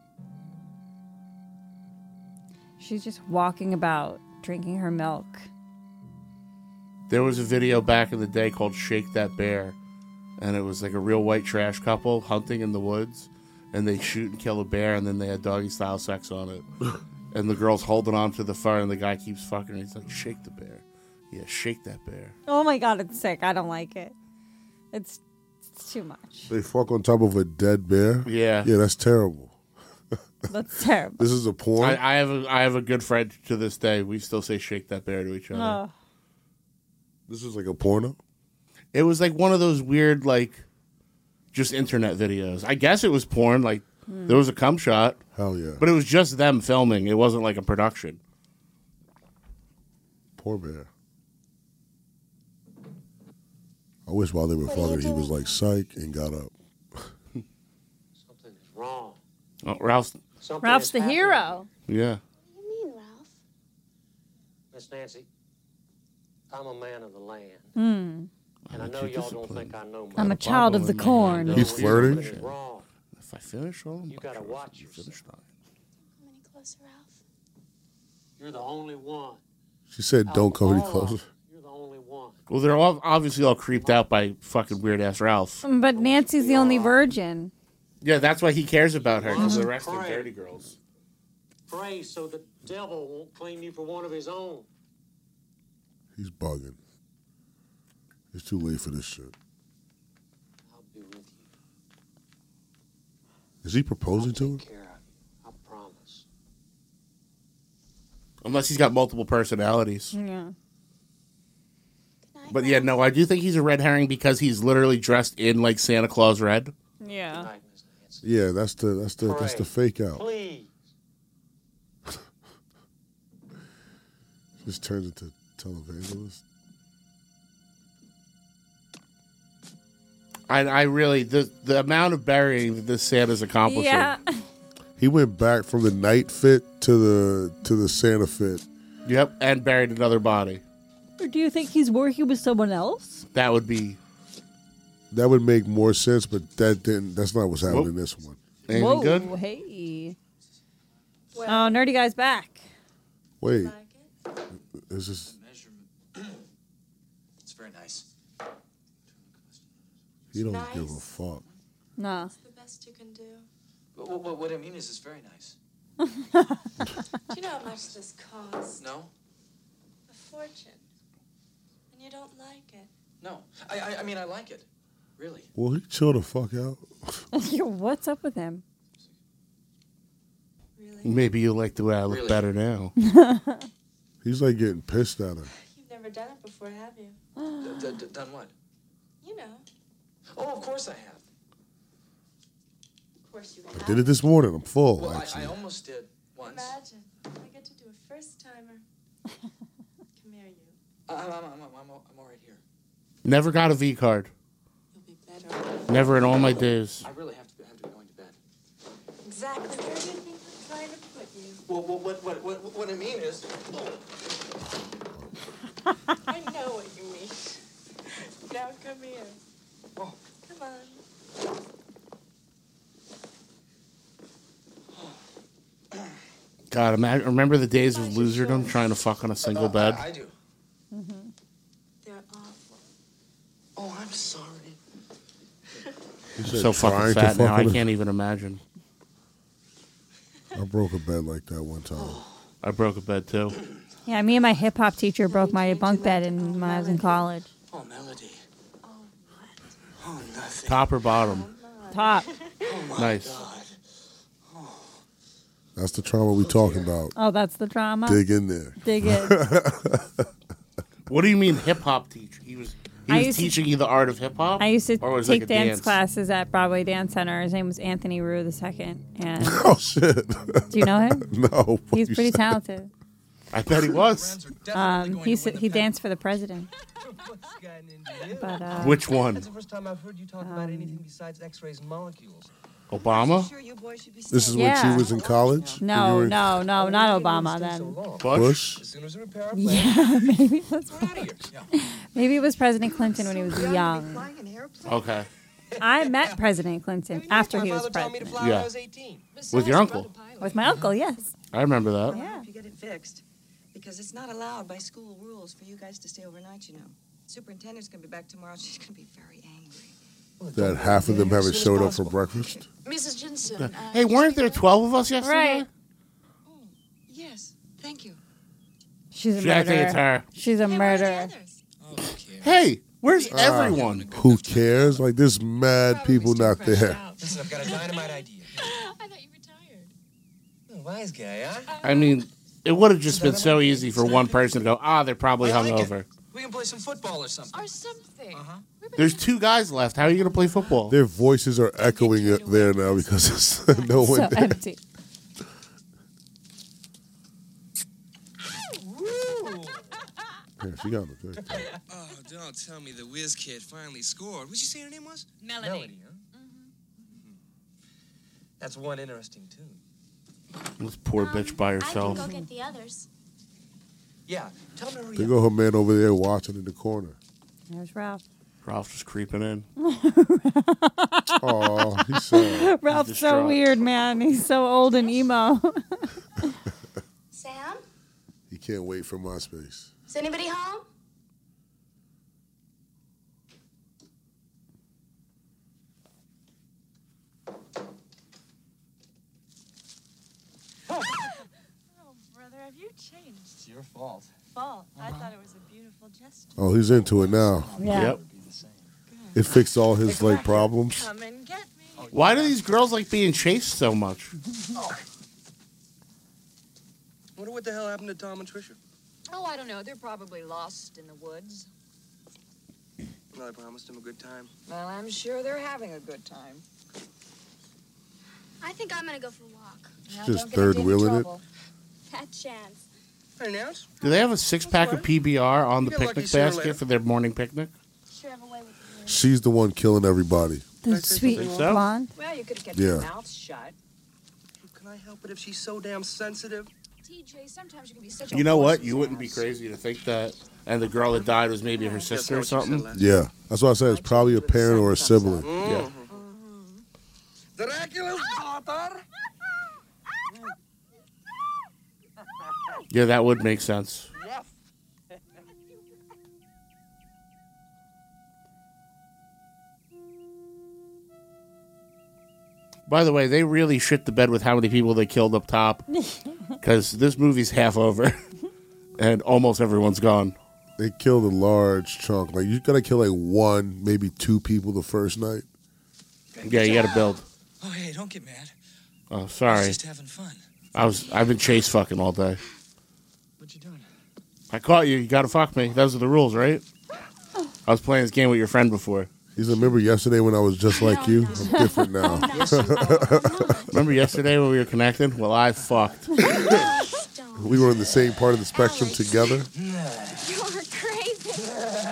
She's just walking about, drinking her milk. There was a video back in the day called Shake That Bear, and it was like a real white trash couple hunting in the woods, and they shoot and kill a bear, and then they had doggy-style sex on it. And the girl's holding on to the fur, and the guy keeps fucking her. He's like, shake the bear. Yeah, shake that bear. Oh my god, it's sick. I don't like it. It's too much. They fuck on top of a dead bear? Yeah. Yeah, that's terrible. That's terrible. This is a porn? I have a good friend to this day. We still say shake that bear to each other. Oh. This is like a porno? It was like one of those weird, like, just internet videos. I guess it was porn. Like, there was a cum shot. Hell yeah. But it was just them filming. It wasn't like a production. Poor bear. I wish while they were fucking, he was like psych and got up. Something is wrong. Oh, Ralph's the hero. Yeah. What do you mean, Ralph? Miss Nancy, I'm a man of the land. Hmm. And I know y'all don't think I know much. I'm a child of the corn. He's flirting? Something is wrong. If I finish all, You gotta watch yourself. Come any closer, Ralph? You're the only one. She said, don't come any closer. You're the only one. Well, they're all obviously all creeped out by fucking weird ass Ralph. But Nancy's the only virgin. Yeah, that's why he cares about her, because the rest are dirty girls. Pray so the devil won't claim you for one of his own. He's bugging. It's too late for this shit. I'll be with you. Is he proposing to her? I promise. Unless he's got multiple personalities. Yeah. But yeah, no, I do think he's a red herring because he's literally dressed in like Santa Claus red. Yeah. Yeah, that's the fake out. Please. Just turns into televangelist. I really the amount of burying that this Santa's accomplishing. Yeah. He went back from the night fit to the Santa fit. Yep, and buried another body. Or do you think he's working with someone else? That would be. That would make more sense, but that's not what's happening in this one. Anything Whoa, good? Hey. Oh, Nerdy Guy's back. Wait. Is this... It's very nice. You don't give a fuck. No. It's the best you can do. What I mean is, it's very nice. Do you know how much this costs? No? A fortune. And you don't like it. No. I mean, I like it. Really. Will he chill the fuck out? What's up with him? Maybe you like the way I look Really? better now. He's like getting pissed at her. You've never done it before, have you? Done what? You know. Oh, of course I have. Of course you I have. did it this morning. I'm full, Well, actually. I almost did once. Imagine. I get to do a first-timer. Come here, you. I'm all right here. Never got a V card. You'll be better. Never in all my days. I really have to be going to bed. Exactly where do you think we're trying to put you? Well, what I mean is... I know what you mean. Now come here. Oh. Come on. God, remember the days of loserdom trying to fuck on a single bed? I do. Mm-hmm. They're awful. Oh, I'm sorry. He I'm said so trying fucking to fat now, fuck I with can't even imagine. I broke a bed like that one time. I broke a bed too. Yeah, me and my hip hop teacher broke my bunk bed when I was in college. Oh, Melody. Top or bottom? Top. Nice. That's the trauma we talking about. Oh, that's the trauma? Dig in there. Dig in. What do you mean hip-hop teacher? He was teaching you the art of hip-hop? I used to Or was it take like a dance classes at Broadway Dance Center. His name was Anthony Rue II. And Oh, shit. do you know him? No. He's pretty talented. I bet he was. He danced for the president. But, Which one? That's the first time I've heard you talk about anything besides X-rays and molecules. Obama? This is when she was in college? No, When you were not Obama then. Bush? Yeah, maybe it was President Clinton when he was young. Okay. I met President Clinton after he was president. Yeah. With your uncle? With my uncle, yes. I remember that. Yeah. If you get it fixed, because it's not allowed by school rules for you guys to stay overnight, you know. Superintendent's gonna be back tomorrow. She's gonna be very angry. That half of them haven't showed up for breakfast. Mrs. Jensen. Hey, weren't there 12 of us yesterday? Right. Yes, thank you. She's a I think murderer. it's her. She's a murderer. Hey, where's everyone? Who cares? Like, there's mad people not there. Listen, I've got a dynamite idea. I thought you retired. Oh, wise guy, huh? I mean, it would have just been so easy for one person to go, they're probably hungover. We can play some football or something. Or something. There's 2 guys left. How are you going to play football? Their voices are echoing there now because there's no one So there. empty. Yeah, she got me good. Oh, don't tell me the whiz kid finally scored. What'd you say her name was? Melody, huh? Mm-hmm. That's one interesting tune. This poor bitch by herself. I can go get the others. Yeah, tell me to hurry They up. go her man over there watching in the corner. There's Ralph. Ralph just creeping in. Oh, he's sad. Ralph's He's so distraught. weird, man. He's so old and emo. Sam? He can't wait for MySpace. Is anybody home? Oh, brother, have you changed? It's your fault. Fault. I thought it was a beautiful gesture. Oh, he's into it now. Yeah. Yep. It fixed all his, like, problems. Come and get me. Why do these girls like being chased so much? Wonder what the hell happened to Tom and Trisha? Oh, I don't know. They're probably lost in the woods. Well, I promised him a good time. Well, I'm sure they're having a good time. I think I'm gonna go for a walk. Now, Just don't get third into any wheeling it. trouble. That chance. Hey, Nance. Do they have a 6-pack of PBR on the You get lucky picnic sooner or later. basket for their morning picnic? Sure have a way with you. She's the one killing everybody. The sweet Think so? blonde. Well, you could have kept Yeah. your mouth shut. Can I help it if she's so damn sensitive? TJ, sometimes you can be such a You know what? horse's You wouldn't be ass. crazy to think that. And the girl that died was maybe her sister or something. Yeah, that's what I said. It's probably a parent or a sibling. Yeah. Dracula's daughter? Yeah, that would make sense. By the way, they really shit the bed with how many people they killed up top. Because this movie's half over. And almost everyone's gone. They killed a large chunk. Like, you gotta kill like 1, maybe 2 people the first night. Yeah, you gotta build. Oh, hey, don't get mad. Oh, I was sorry. just having fun. I've been chase fucking all day. What you doing? I caught you. You gotta fuck me. Those are the rules, right? I was playing this game with your friend before. He's remember yesterday when I was just like you? I'm different now. Remember yesterday when we were connecting? Well, I fucked. We were in the same part of the spectrum together. You're crazy.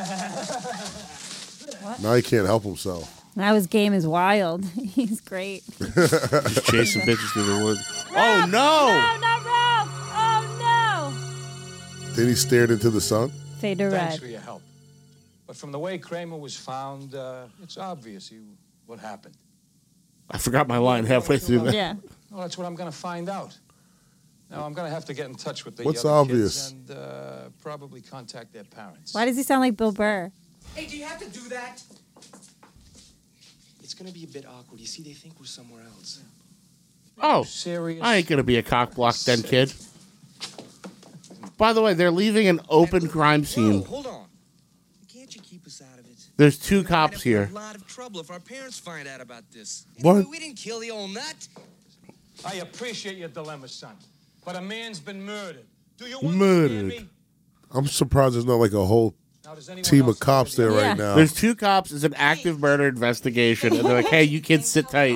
Now he can't help himself. Now his game is wild. He's great. Just chasing bitches through the woods. Ralph! Oh, no! No, not Ralph! Oh, Then he stared into the sun. no! Fade to Thanks red. for your help. But from the way Kramer was found, it's obvious what happened. I forgot my line halfway through that. Yeah. Well, that's what I'm going to find out. Now, I'm going to have to get in touch with the What's other obvious? kids and probably contact their parents. Why does he sound like Bill Burr? Hey, do you have to do that? It's gonna be a bit awkward. You see, they think we're somewhere else. Oh, serious? I ain't gonna be a cock block then, kid. By the way, they're leaving an open crime scene. Hold on. You can't don't you keep us out of it? There's two cops We're here. in a lot of trouble if our parents find out about this. What? Anyway, we didn't kill the old nut. I appreciate your dilemma, son. But a man's been murdered. Do you Murdered. understand me? I'm surprised there's not like a whole team of cops there right now. There's two cops. It's an active murder investigation, and they're like, "Hey, you kids sit tight."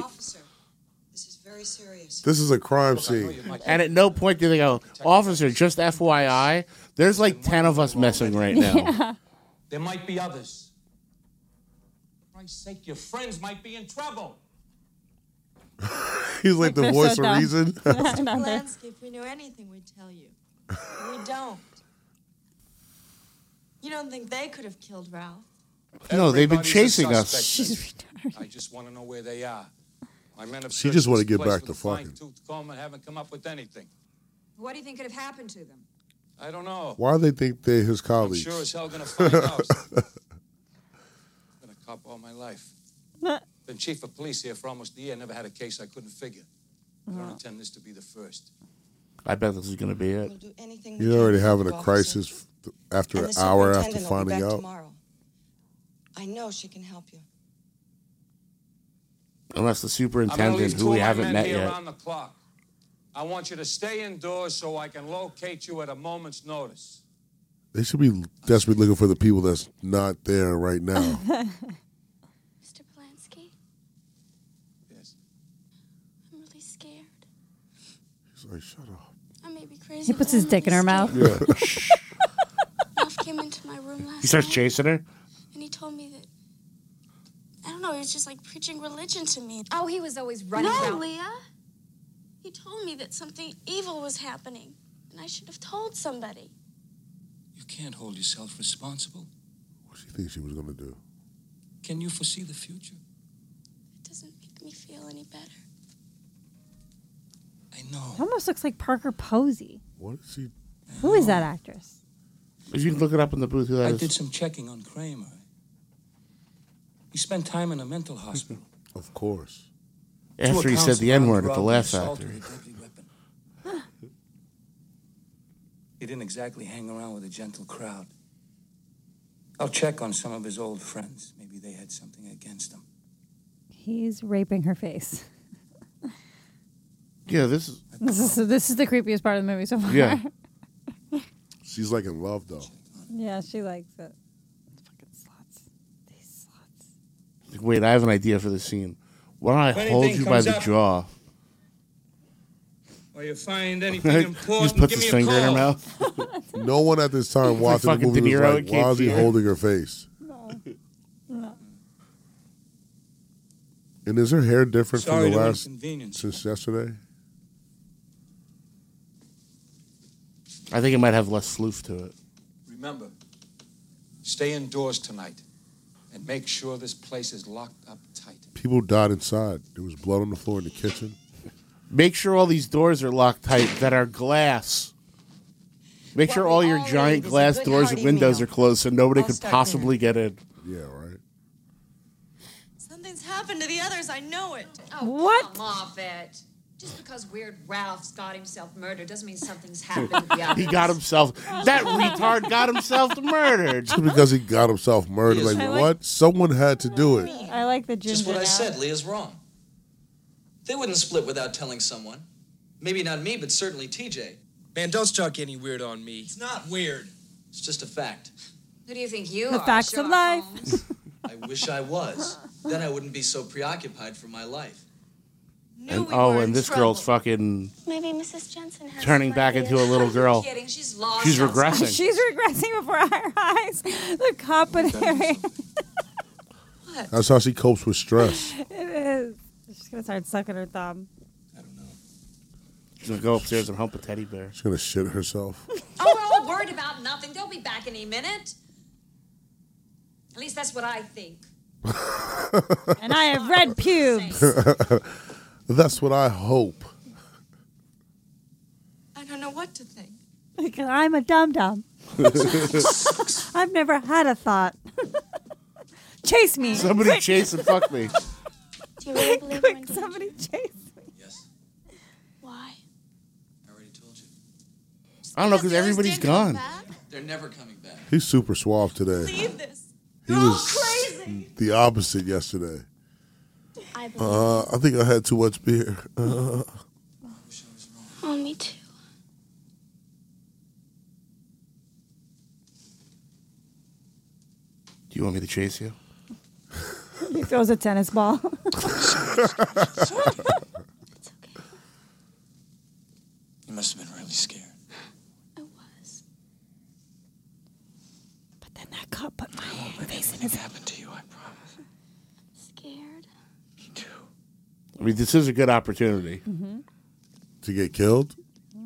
This is a crime scene. And at no point do they go, "Officer, just FYI, there's like 10 of us missing right now." Yeah. There might be others. For Christ's sake, your friends might be in trouble. He's like the They're voice so of dumb. reason. Mr. Polanski, if we knew anything, we'd tell you. We don't. You don't think they could have killed Ralph? No, they've been Everybody's a chasing us. suspect. I just want to know where they are. My men have She searched just wanna this get place back with to a fucking. fine-tooth comb and haven't come up with anything. What do you think could have happened to them? I don't know. Why do they think they're his I'm colleagues? sure as hell gonna find out. I've been a cop all my life. Been chief of police here for almost a year. Never had a case I couldn't figure. I don't intend this to be the first. I bet this is going to be it. You're already having a crisis after And an the hour after superintendent will be finding back out. tomorrow. I know she can help you. Unless the I'm gonna superintendent, leave who two we of my haven't men met here yet. around the clock. I want you to stay indoors so I can locate you at a moment's notice. They should be desperately looking for the people that's not there right now. Mr. Polanski? Yes. I'm really scared. He's like, shut up. I may be crazy. He puts but his I'm dick in really her mouth. scared. Ralph came into my room last He starts night, chasing her. and he told me that, I don't know, he was just like preaching religion to me. Oh, he was always running No, around. Leah. He told me that something evil was happening, and I should have told somebody. You can't hold yourself responsible. What do you think she was going to do? Can you foresee the future? It doesn't make me feel any better. I know. It almost looks like Parker Posey. What is he? Who is that actress? If you can look it up in the booth, who that I is. did some checking on Kramer. He spent time in a mental hospital. Of course. After he said the N-word at the Laugh Factory. He didn't exactly hang around with a gentle crowd. I'll check on some of his old friends. Maybe they had something against him. He's raping her face. Yeah, this is... This is the creepiest part of the movie so far. Yeah. She's like in love, though. Yeah, she likes it. Wait, I have an idea for the scene. Why don't I If hold anything you by comes the up- jaw? Or you find anything He important, just puts give his me a finger in her call. mouth. No one at this time It's watching like the fucking movie De was Niro like, in why is he Cape Fear. holding her face? No. And is her hair different Sorry from the to last inconvenience. since yesterday? I think it might have less sloof to it. Remember, stay indoors tonight and make sure this place is locked up tight. People died inside. There was blood on the floor in the kitchen. Make sure all these doors are locked tight that are glass. Make sure all your giant need is a glass good doors and hearty windows meal. are closed so nobody I'll could start possibly get in. Yeah, right. Something's happened to the others. I know it. Oh, What? come off it. Just because Weird Ralph's got himself murdered doesn't mean something's happened to the others. He got himself... That retard got himself murdered. Just because he got himself murdered. Yes. Like, I like- what? Someone had to do it. I like the ginger. Just what I now. said, Leah's wrong. They wouldn't split without telling someone. Maybe not me, but certainly TJ. Man, don't start getting weird on me. It's not weird. It's just a fact. Who do you think you The are? facts of Sherlock life. Holmes? I wish I was. Then I wouldn't be so preoccupied for my life. And, and this girl's fucking Maybe Mrs. Jensen has turning some back ideas. into a little girl. Kidding, she's lost. She's her- regressing. She's regressing before our eyes. The cop and Harry. That's how she copes with stress. It is. She's gonna start sucking her thumb. She's going to go upstairs and hump a teddy bear. She's gonna shit herself. Oh, we're all worried about nothing. They'll be back any minute. At least that's what I think. And I have red pubes. That's what I hope. I don't know what to think. Because I'm a dum dum. I've never had a thought. Chase me. Somebody Quick. chase and fuck me. Do you really believe Quick, we're in somebody danger? chase me. Yes, Why? I already told you. I don't know, because everybody's gone. They're never coming back. He's super suave today. Believe this. He was the opposite yesterday. I think I had too much beer. Oh, me too. Do you want me to chase you? He throws a tennis ball. You must have been really scared. I was. But then that cop put my face in his head. Happened to you, I promise. Scared. Me too. I mean, this is a good opportunity. Mm-hmm. To get killed?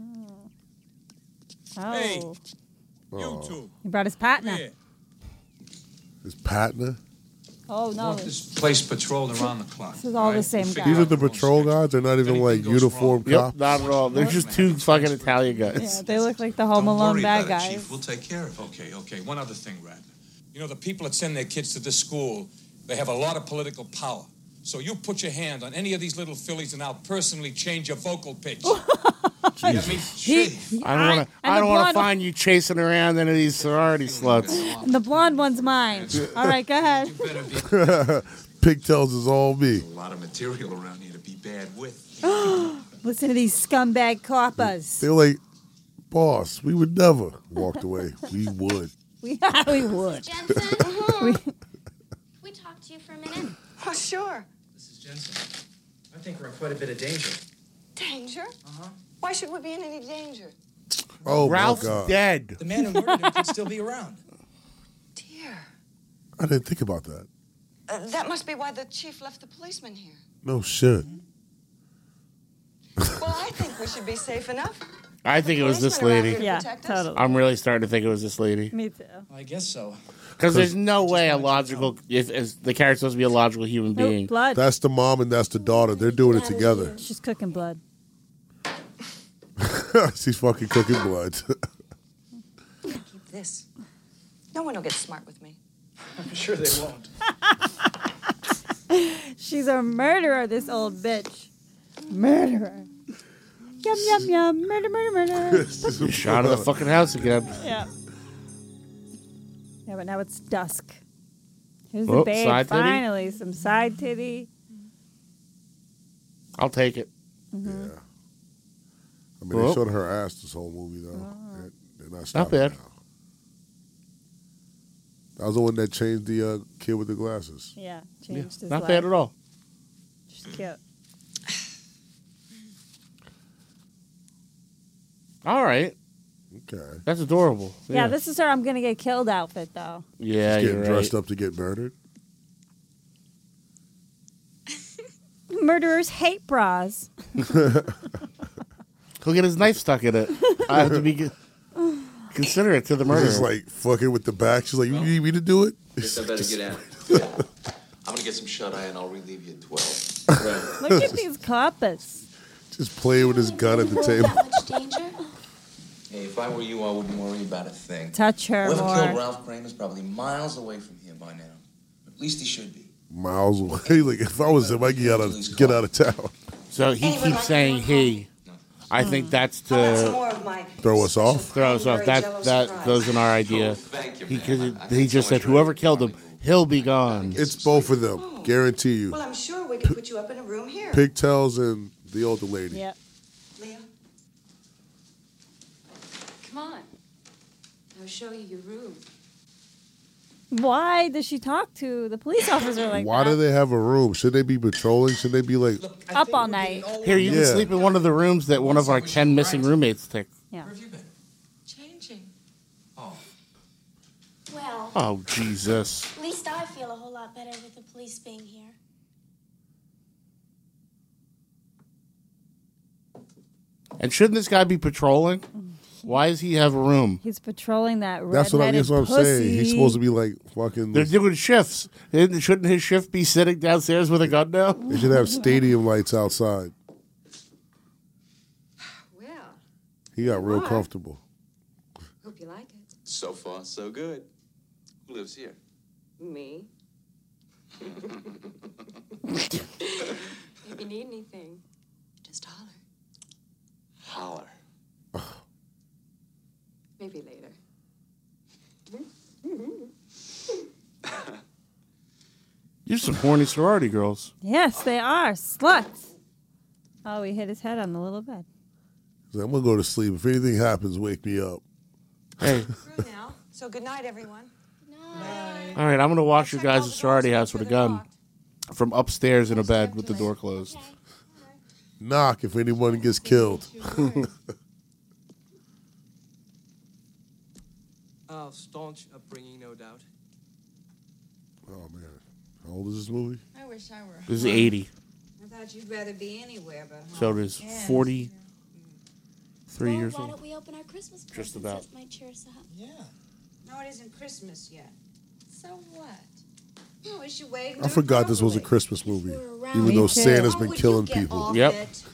Oh. Hey, you two. He brought his partner. His partner? Oh, no. This place patrolled around the clock. This is all the same guy. These are the patrol guys? They're not even like uniform cops? Yep, not at all. They're just two fucking Italian Yeah, guys. they look like the Home Don't Alone worry bad about it, guys. Chief. We'll take care of it. Okay. One other thing, Radner. You know, the people that send their kids to this school, they have a lot of political power. So you put your hand on any of these little fillies and I'll personally change your vocal pitch. I don't want to find you chasing around any of these sorority sluts. And the blonde one's mine. All right, go ahead. Pigtails is all me. A lot of material around here to be bad with. Listen to these scumbag coppers. They were like, boss, we would never walked away. We would. We would. Jensen, can we talk to you for a minute? Oh, sure. This is Jensen. I think we're in quite a bit of danger. Danger? Uh-huh. Why should we be in any danger? Oh, Ralph's my God. dead. The man who murdered him could still be around. Dear. I didn't think about that. That must be why the chief left the policeman here. No shit. Well, I think we should be safe enough. I think it was this lady. Yeah, totally. I'm really starting to think it was this lady. Me too. I guess so. Because there's no way a logical, if the character's supposed to be a logical human being. Blood. That's the mom and that's the daughter. They're doing it together. She's cooking blood. She's fucking cooking blood. Keep this. No one will get smart with me. I'm sure they won't. She's a murderer, this old bitch. Murderer. Yum, yum, yum. Murder, murder, murder. Shot of the fucking house again. Yeah. Yeah, but now it's dusk. Here's Oh, the babe. side titty? Finally, some side titty. I'll take it. Mm-hmm. Yeah. I mean, they showed her ass this whole movie, though. They're not stopping bad. now. That was the one that changed the kid with the glasses. Yeah, changed his Not life. bad at all. She's cute. All right. Okay. That's adorable. Yeah, this is her I'm going to get killed outfit, though. Yeah, She's you're getting right. dressed up to get murdered. Murderers hate bras. He'll get his knife stuck in it. I have to be considerate to the murderer. He's like fucking with the back. She's like, you need me to do it? Guess I better get out. I'm gonna get some shut-eye and I'll relieve you at 12. Look at these coppers. Just playing with his gun at the table. Much danger? Hey, if I were you, I wouldn't worry about a thing. Touch her Whoever more. killed Ralph Kramer's probably miles away from here by now. At least he should be. Miles away. Like, if I was him, I'd get out of town. So he keeps saying he. I think that's to Throw us off? throw us off. That wasn't our idea. He just said whoever killed him, he'll be gone. It's both of them. Guarantee you. Well, I'm sure we could put you up in a room here. Pigtails and the older lady. Yep. Leah? Come on. I'll show you your room. Why does she talk to the police officer like Why that? do they have a room? Should they be patrolling? Should they be like... Up all night. Here, you can sleep in one of the rooms that one of our 10 missing roommates took. Yeah. Where have you been? Changing. Oh. Well, Oh, Jesus. at least I feel a whole lot better with the police being here. And shouldn't this guy be patrolling? Why does he have a room? He's patrolling that That's what red-headed I'm pussy. saying. He's supposed to be like fucking... They're doing shifts. Shouldn't his shift be sitting downstairs with a gun now? They should have stadium lights outside. Well, He got real Why? comfortable. hope you like it. So far, so good. Who lives here? Me? If you need anything, just holler. Holler. Maybe later. These are some horny sorority girls. Yes, they are. Sluts. Oh, he hit his head on the little bed. I'm going to go to sleep. If anything happens, wake me up. Hey. Now, so good night, everyone. All right, I'm going to watch your guys' sorority house with a gun from upstairs in a bed with the door closed. Knock if anyone gets killed. Staunch upbringing, no doubt. Oh, man. How old is this movie? I wish I were. This is 80. I thought you'd rather be anywhere but home. So it is 43 years Why old. don't we open our Christmas presents? Just about. That might cheer us up. Yeah. No, it isn't Christmas yet. So what? No, we should wait. I forgot this was a Christmas movie, even though Santa's been killing people. Yep.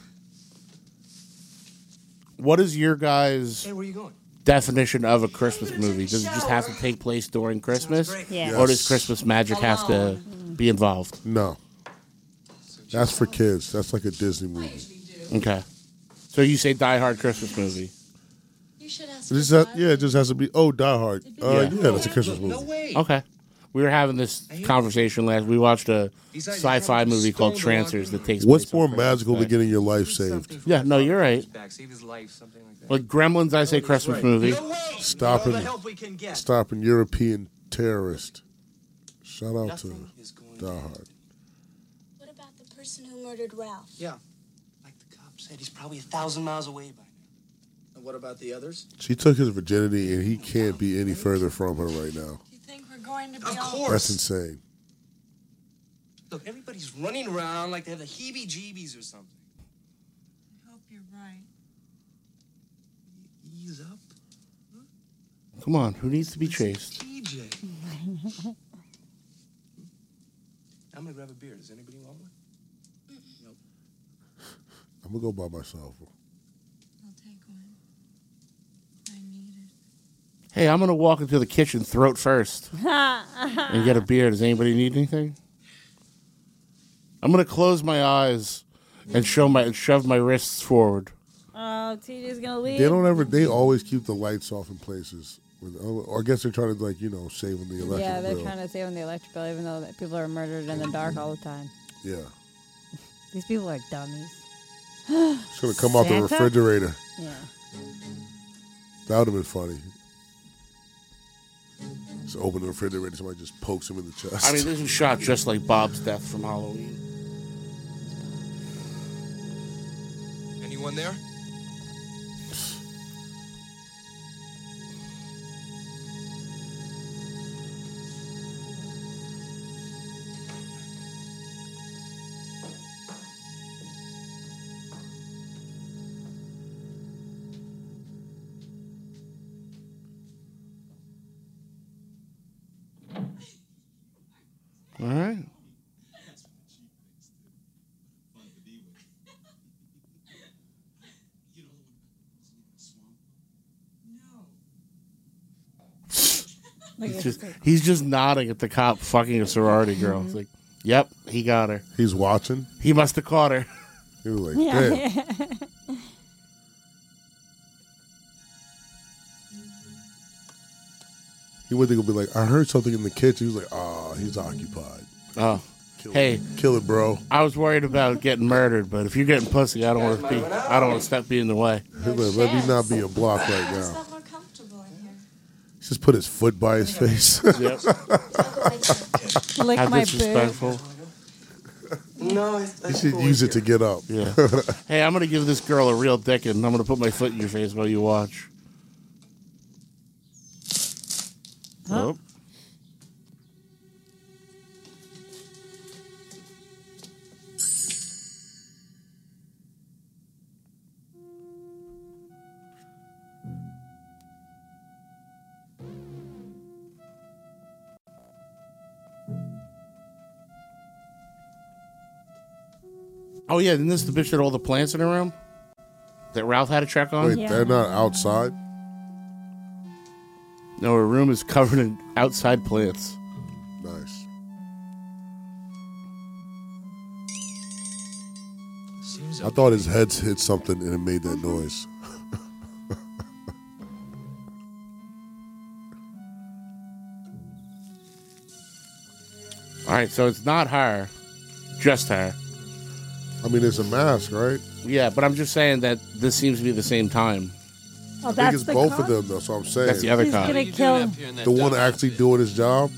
What is your guys' Hey, where you going? definition of a Christmas movie? Does it just have to take place during Christmas? Yeah. Or does Christmas magic have to be involved? No. That's for kids. That's like a Disney movie. Okay. So you say Die Hard Christmas movie. You should ask. It just has to be, Die Hard. Yeah, that's a Christmas movie. Okay. We were having this conversation last. We watched a sci-fi movie called Trancers that takes What's place more on Christmas magical Day. than getting your life saved? Yeah, no, you're right. Save his life, something like that. Like Gremlins, I say Christmas movie. Stopping European terrorist. Shout out to Die Hard. What about the person who murdered Ralph? Yeah. Like the cop said, he's probably 1,000 miles away by now. And what about the others? She took his virginity, and he can't be any further from her right now. You think we're going to be Of all- course. That's insane. Look, everybody's running around like they have the heebie-jeebies or something. I hope you're right. Ease up. Come on, who needs to be chased? TJ. I'm gonna grab a beer. Does anybody want one? Nope. I'm going to go by myself. I'll take one. I need it. Hey, I'm going to walk into the kitchen throat first and get a beer. Does anybody need anything? I'm going to close my eyes and shove my wrists forward. Oh, TJ's gonna leave. They always keep the lights off in places. Or I guess they're trying to, save on the electric Yeah, they're bill. trying to save on the electric bill, even though that people are murdered in the dark all the time. Yeah. These people are dummies. Should have come out the Santa? refrigerator. Yeah. That would have been funny. Just open the refrigerator, somebody just pokes him in the chest. I mean, this is shot just like Bob's death from Halloween. Anyone there? All right. He's just nodding at the cop fucking a sorority girl. It's like, yep, he got her. He's watching. He must have caught her. He was like, damn. He went to go be like, I heard something in the kitchen. He was like, he's occupied. Oh, hey, kill it, bro. I was worried about getting murdered, but if you're getting pussy, I don't want to step be in the way. Let me not be a block right now. He just put his foot by his face. Yep. Lick How my disrespectful. No, You should use it to get up. Yeah. Hey, I'm gonna give this girl a real dick, and I'm gonna put my foot in your face while you watch. Huh? Oh. Oh yeah, isn't this the bitch that all the plants in her room that Ralph had to check on? Wait, they're not outside? No, her room is covered in outside plants. Nice. I thought his head hit something and it made that noise. All right, so it's not her, just her. I mean, it's a mask, right? Yeah, but I'm just saying that this seems to be the same time. Oh, I think it's both of them, though, so I'm saying. That's the other He's cop. gonna kill. The one actually doing his job?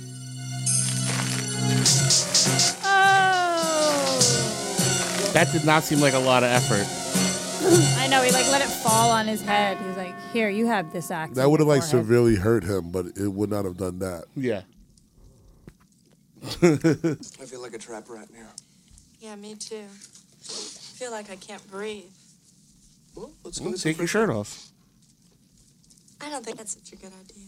Oh! That did not seem like a lot of effort. I know, he let it fall on his head. He's like, here, you have this axe. That would have severely hurt him, but it would not have done that. Yeah. I feel like a trap rat now. Yeah, me too. I feel like I can't breathe. Well, let's Well, take your shirt off. I don't think that's such a good idea.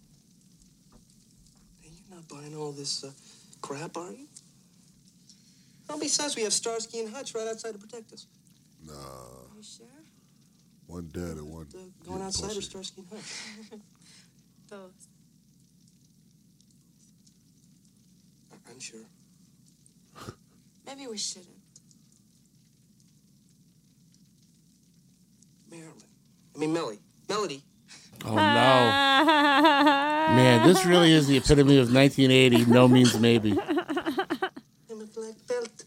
Hey, you're not buying all this crap, are you? Oh, besides, we have Starsky and Hutch right outside to protect us. Nah. You sure? One dead and one. Going outside or pussy. Starsky and Hutch? Both. I'm sure. Maybe we shouldn't. Melody. Oh, no. Man, this really is the epitome of 1980. No means maybe. I'm a black belt.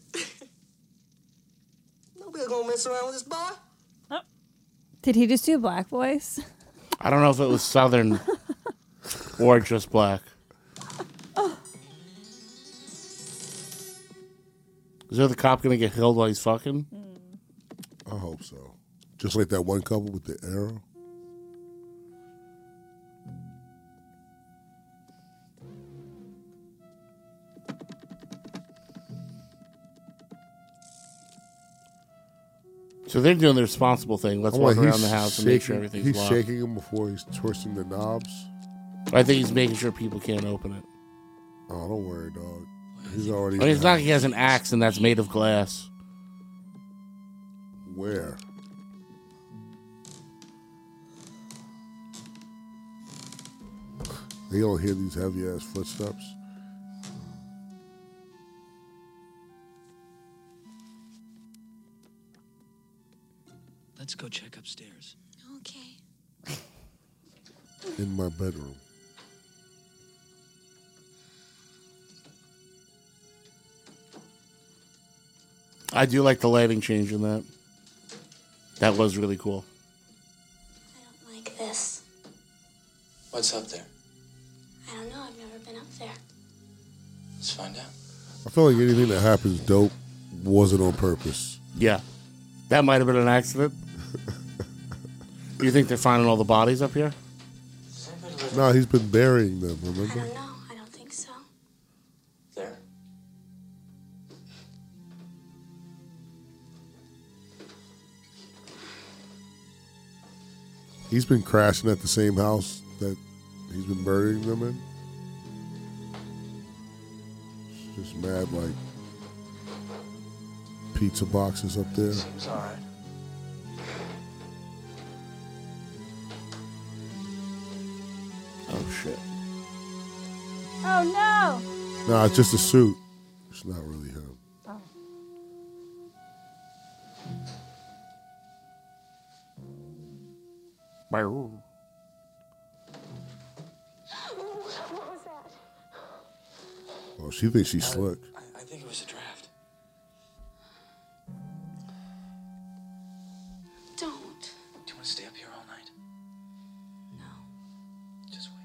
Nobody's gonna mess around with this boy. Did he just do a black voice? I don't know if it was Southern or just black. Is there the cop going to get killed while he's fucking? I hope so. Just like that one couple with the arrow. So they're doing the responsible thing. Let's walk around the house and make sure everything's He's locked. shaking him before he's twisting the knobs. I think he's making sure people can't open it. Oh, don't worry, dog. He's already. But it's not like he has an axe and that's made of glass. Where? They don't hear these heavy ass footsteps. Let's go check upstairs. Okay. In my bedroom. I do like the lighting change in that. That was really cool. Like this. What's up there? I don't know. I've never been up there. Let's find out. I feel like anything that happens dope wasn't on purpose. Yeah. That might have been an accident. You think they're finding all the bodies up here? No, he's been burying them, I remember? don't know. I don't think so. There. He's been crashing at the same house that he's been burying them in. Just mad, like, pizza boxes up there. Seems all right. Oh, shit. Oh, no. Nah, it's just a suit. It's not really him. Oh. What was that? Oh, she thinks she's slick. I think it was a draft. Don't. Do you want to stay up here all night? No. Just wait.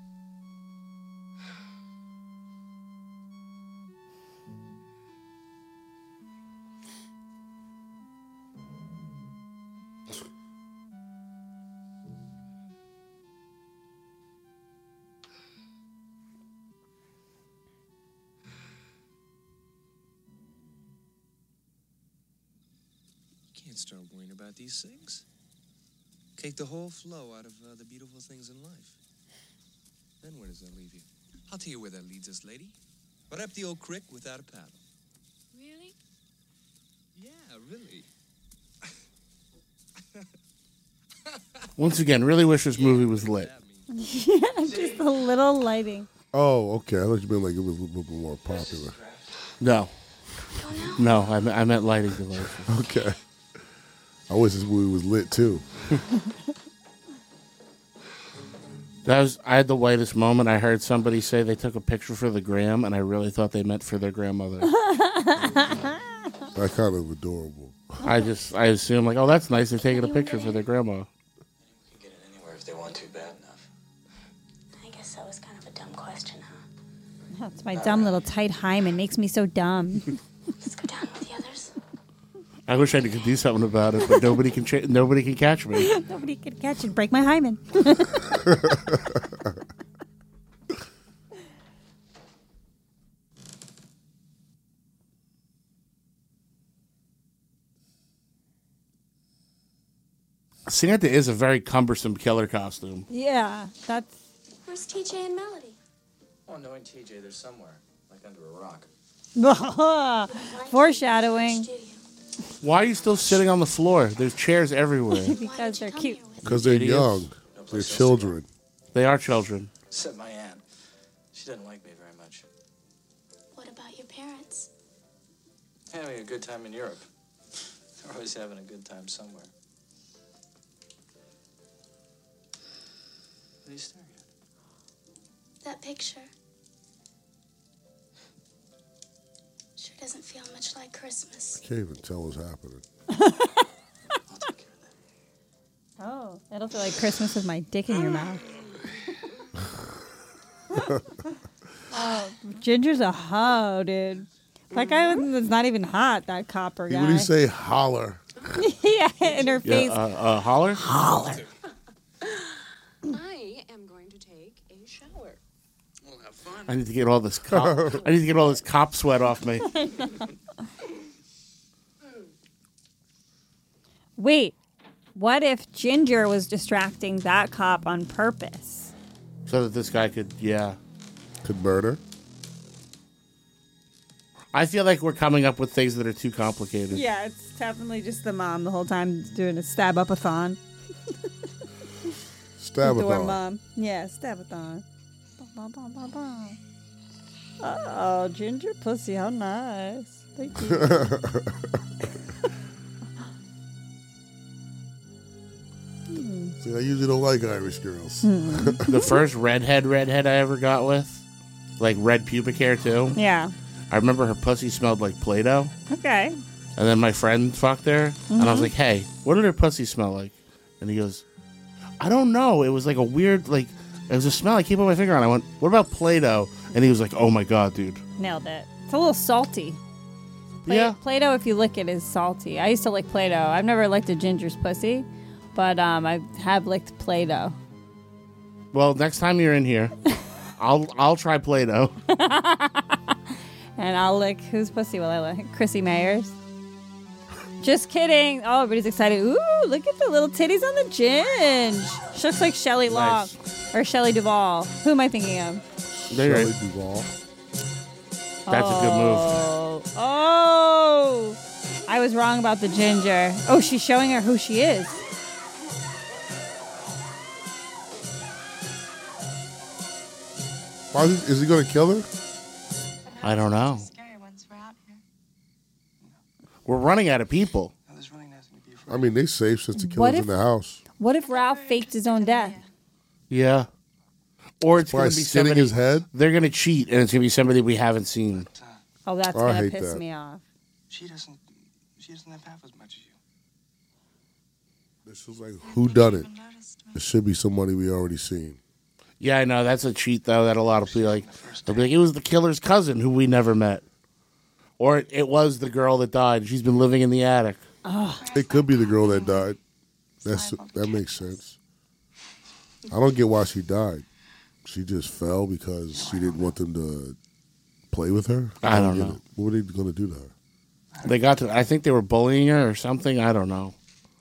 Can't start worrying about these things. Take the whole flow out of the beautiful things in life. Then where does that leave you? I'll tell you where that leads us, lady. Right up the old crick without a paddle. Really? Yeah, really. Once again, really wish this movie was lit. Yeah, just a little lighting. Oh, okay. I thought you meant like it was a little bit more popular. No. No, I meant lighting devices. Okay. I wish this movie was lit too. I had the whitest moment. I heard somebody say they took a picture for the gram, and I really thought they meant for their grandmother. That's kind of adorable. I assume like, oh, that's nice. They're taking a picture for their grandma. Anywhere if they want to bad enough. I guess that was kind of a dumb question, huh? That's my dumb little tight hymen. Makes me so dumb. Let's go down with the others. I wish I could do something about it, but nobody can catch me. Nobody can catch it. Break my hymen. Santa is a very cumbersome killer costume. Yeah, that's... Where's TJ and Melody? Oh, knowing TJ, they're somewhere, like under a rock. Foreshadowing. Why are you still sitting on the floor? There's chairs everywhere. Because they're cute. Because they're young. They're children. They are children. Except my aunt. She doesn't like me very much. What about your parents? Having a good time in Europe. They're always having a good time somewhere. What are you staring at? That picture. Sure doesn't feel much like Christmas. I can't even tell what's happening. Oh, it'll feel like Christmas with my dick in your mouth. Oh, Ginger's a hoe, dude. That guy was not even hot, that copper guy. What did he say? Holler. Yeah, in her face. Holler? Holler. I am going to take a shower. We'll have fun. I need to get all this cop sweat off me. Wait, what if Ginger was distracting that cop on purpose? So that this guy could murder? I feel like we're coming up with things that are too complicated. Yeah, it's definitely just the mom the whole time doing a stab-up-a-thon. Stab-a-thon. Mom. Yeah, stab-a-thon. Oh, Ginger pussy, how nice. Thank you. See, I usually don't like Irish girls. The first redhead I ever got with, like red pubic hair too. Yeah. I remember her pussy smelled like Play-Doh. Okay. And then my friend fucked her, and I was like, hey, what did her pussy smell like? And he goes, I don't know. It was like a weird, it was a smell I keep on my finger on. I went, what about Play-Doh? And he was like, oh my God, dude. Nailed it. It's a little salty. Yeah. Play-Doh, if you lick it, is salty. I used to lick Play-Doh. I've never licked a Ginger's pussy, but I have licked Play-Doh. Well, next time you're in here, I'll try Play-Doh. And I'll lick, whose pussy will I lick? Chrissy Mayer's. Just kidding. Oh, everybody's excited. Ooh, look at the little titties on the Ginge. She looks like Shelley Long. Or Shelley Duvall. Who am I thinking of? Shelley Duvall. That's a good move. Oh. I was wrong about the Ginger. Oh, she's showing her who she is. Why is he going to kill her? I don't know. We're running out of people. I mean, they safe since the killer's in the house. What if Ralph faked his own death? Yeah. Or it's going Why, to be skinning somebody. his head? They're going to cheat, and it's going to be somebody we haven't seen. Oh, that's I going to hate piss that. me off. She doesn't have half as much as you. This is like, who done it? It should be somebody we already seen. Yeah, I know. That's a cheat, though, that a lot of people they'll be like, it was the killer's cousin who we never met. Or it was the girl that died. She's been living in the attic. Oh. It could be the girl that died. That makes sense. I don't get why she died. She just fell because she didn't want them to play with her? I don't know. It. What were they going to do to her? I think they were bullying her or something. I don't know.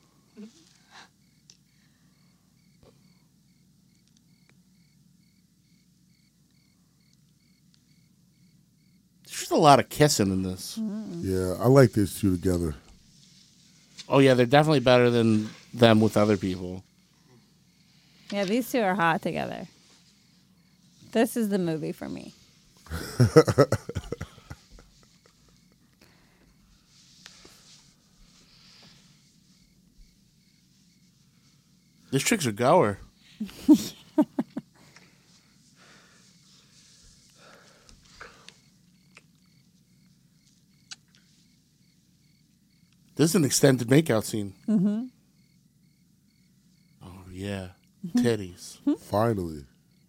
There's a lot of kissing in this. Yeah, I like these two together. Oh, yeah, they're definitely better than them with other people. Yeah, these two are hot together. This is the movie for me. This chick's a goer. This is an extended makeout scene. Mm-hmm. Oh, yeah. Titties. Finally.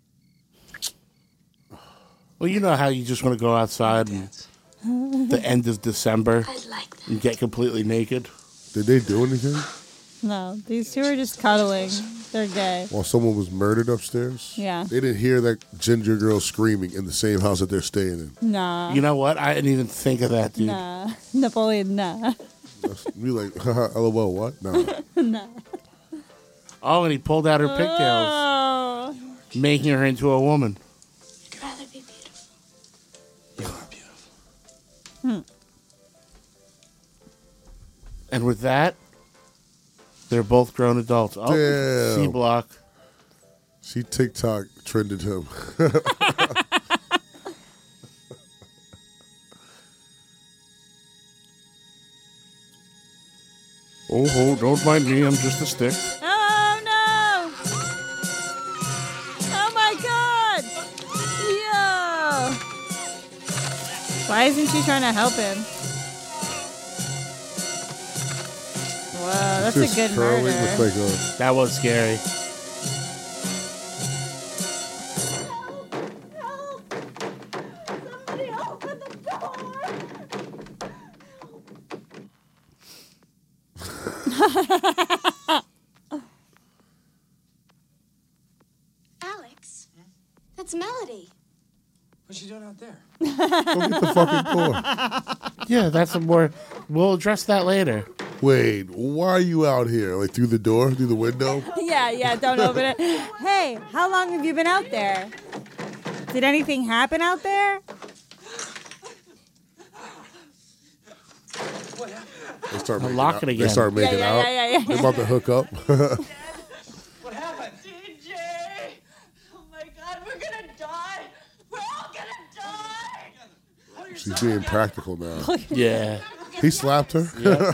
Well, you know how you just want to go outside and the end of December and get completely naked? Did they do anything? No, these two are just cuddling. They're gay. While someone was murdered upstairs? Yeah. They didn't hear that ginger girl screaming in the same house that they're staying in. Nah. You know what? I didn't even think of that, dude. Nah. Napoleon, nah. Be like, haha, LOL, what? Nah. Nah. Oh, and he pulled out her pigtails, Oh. making her into a woman. I'd rather be beautiful. You are beautiful. And with that, they're both grown adults. Oh, Damn. C-Block. She TikTok trended him. Oh, don't mind me. I'm just a stick. Oh, no. Oh, my God. Yo. Why isn't she trying to help him? Wow, that's Just a good curling murder. with like That was scary. Alex, that's Melody. What's she doing out there? Go get the fucking door. Yeah, that's a more... We'll address that later. Wait, why are you out here? Like through the door, through the window? Yeah, don't open it. Hey, how long have you been out there? Did anything happen out there? They start I'll making lock out. it again. They start making Yeah. They're about to hook up. What happened? DJ! Oh my God, we're gonna die! We're all gonna die! She's being practical now. Yeah. He slapped her. Yeah.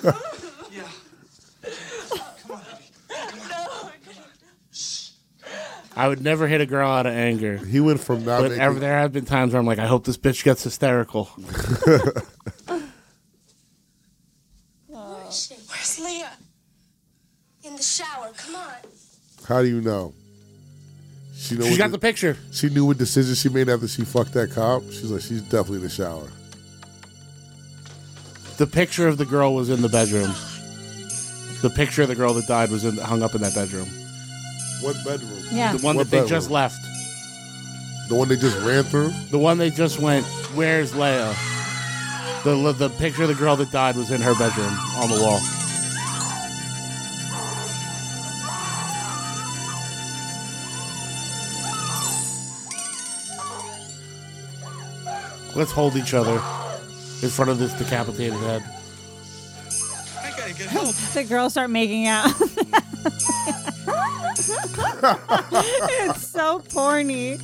I would never hit a girl out of anger. He went from not But making... there have been times where I'm like, I hope this bitch gets hysterical. Where is she? Where's Leah? In the shower. Come on. How do you know? She She got the picture. She knew what decision she made after she fucked that cop. She's like, she's definitely in the shower. The picture of the girl was in the bedroom. The picture of the girl that died was hung up in that bedroom. What bedroom? Yeah. The one What that they bedroom? just left. The one they just ran through? The one they just went, where's Leia? The picture of the girl that died was in her bedroom on the wall. Let's hold each other in front of this decapitated head. I gotta get help. The girls start making out. It's so porny.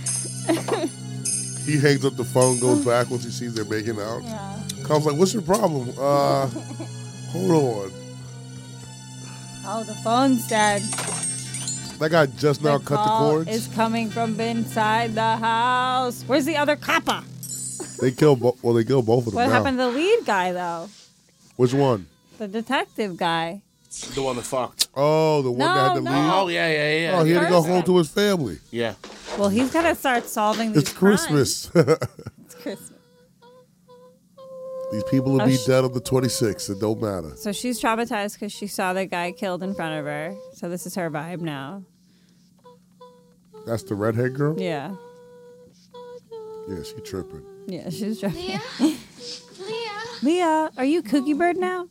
He hangs up the phone, goes back once he sees they're making out. Yeah. Comes like, what's your problem? Hold on. Oh, the phone's dead. That guy just now cut the call cords. is coming from inside the house. Where's the other copper? They kill both of them What now. happened to the lead guy, though? Which one? The detective guy. The one that fucked. Oh, the one that had to leave? Oh, yeah. Oh, he had to go First home guy. to his family. Yeah. Well, he's got to start solving these It's Christmas. It's Christmas. These people will Oh, be sh- dead on the 26th. It don't matter. So she's traumatized because she saw the guy killed in front of her. So this is her vibe now. That's the redhead girl? Yeah. Yeah, she tripping. Yeah, she's tripping. Leah? Leah? Leah, are you Cookie Bird now?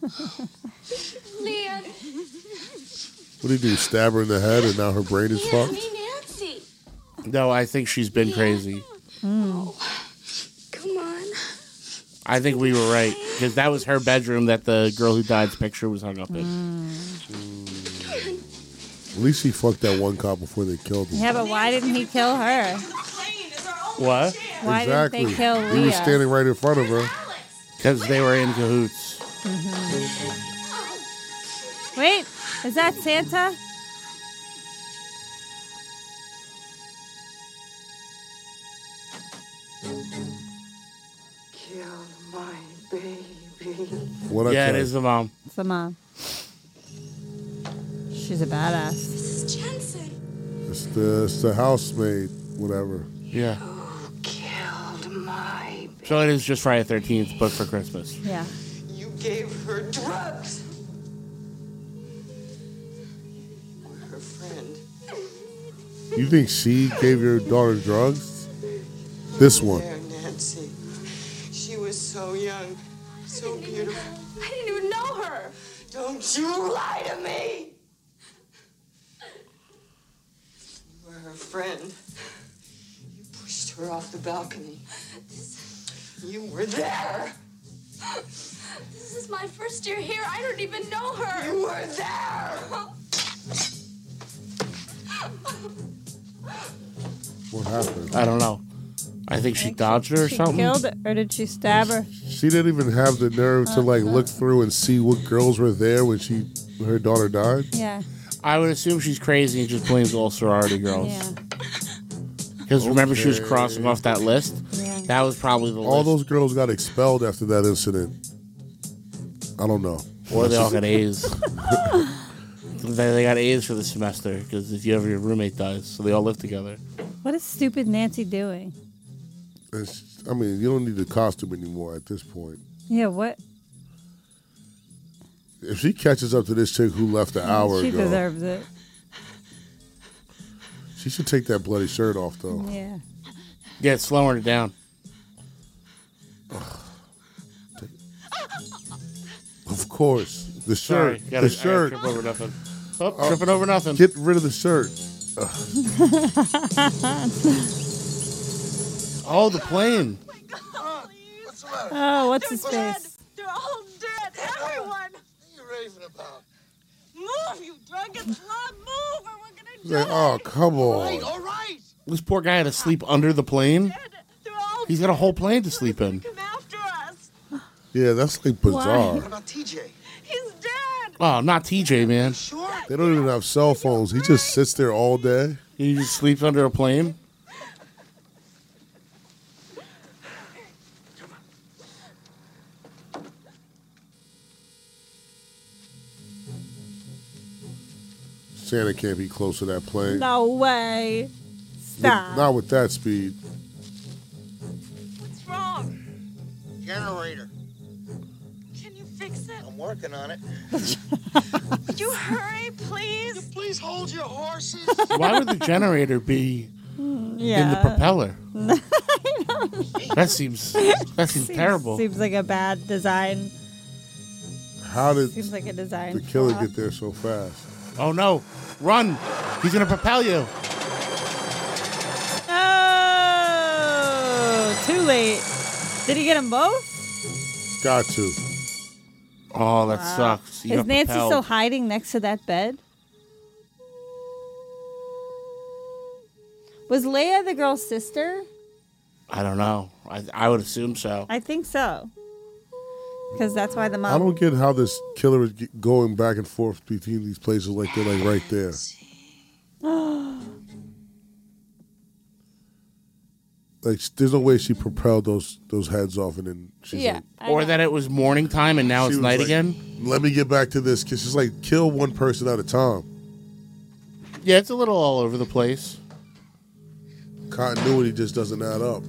Leah? What do you do? Stab her in the head and now her brain is Leah, fucked? me, Nancy. No, I think she's been crazy. Come on. I think we were right. Because that was her bedroom that the girl who died's picture was hung up in. At least she fucked that one cop before they killed him. Yeah, but why didn't he kill her? What? Why exactly. didn't they kill Leah? He was standing right in front of her. Because they were in cahoots. Wait, is that Santa? Kill my baby. What I Yeah, tell it you? is the mom. It's the mom. She's a badass. This is Jensen. It's the housemaid, whatever. Yeah. Killed my. So it is just Friday the 13th, but for Christmas. Yeah. You gave her drugs. We're her friend. You think she gave your daughter drugs? This one. There, Nancy. She was so young, so beautiful. I didn't even know her. Don't you lie to me! You were her friend. You pushed her off the balcony. You were there. This is my first year here. I don't even know her. You were there. What happened? I don't know. I think she dodged her or She something. killed her, or did she stab her? She didn't even have the nerve to like look through and see what girls were there when her daughter died. Yeah. I would assume she's crazy and just blames all sorority girls. Yeah. Because remember, she was crossing off that list. Yeah. That was probably the All list. those girls got expelled after that incident. I don't know. Or they all got A's. They got A's for the semester because if you ever your roommate dies, so they all live together. What is stupid Nancy doing? I mean, you don't need the costume anymore at this point. Yeah, what? If she catches up to this chick who left an hour She ago, deserves it. she should take that bloody shirt off, though. Yeah. Yeah, it's slowing it down. Of course. The Sorry, shirt. gotta- The shirt. I gotta trip over nothing. Oh, tripping over nothing. Get rid of the shirt. Oh, the plane. Oh, what's his face? They're all dead. Everyone. What are you raving about? Move, you drunken slut. Move, or we're gonna He's like, oh, come on. All right. This poor guy had to sleep under the plane. He's got a whole plane to sleep in. Yeah, that's like bizarre. What about TJ? He's dead. Oh, not TJ, man. They don't even have cell phones. He just sits there all day. He just sleeps under a plane. Santa can't be close to that plane. No way. Stop. Not with that speed. What's wrong? Generator. Can you fix it? I'm working on it. Would you hurry, please? Please hold your horses. Why would the generator be in the Yeah. propeller? That seems terrible. Seems like a bad design. How did Seems like a design the killer flaw. get there so fast? Oh no! Run! He's gonna propel you. Oh, too late. Did he get them both? Got to. Oh, that sucks. You Is got Nancy propelled. still hiding next to that bed? Was Leia the girl's sister? I don't know. I would assume so. I think so. Because that's why the I mom. don't get how this killer is going back and forth between these places like they're like right there. Like, there's no way she propelled those heads off and then she's Yeah. like, Or that it was morning time and now she it's was night like, again. Let me get back to this because she's like, kill one person at a time. Yeah, it's a little all over the place. Continuity just doesn't add up.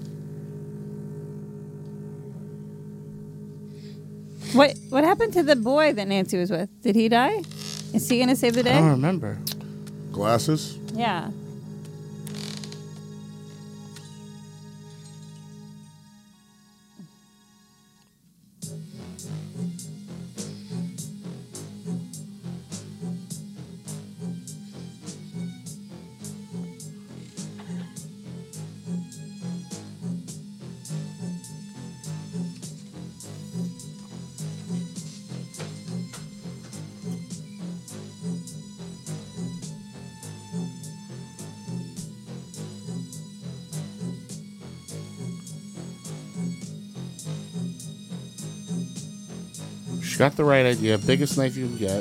What happened to the boy that Nancy was with? Did he die? Is he going to save the I day? don't remember. Glasses? Yeah. She got the right idea. Biggest knife you can get.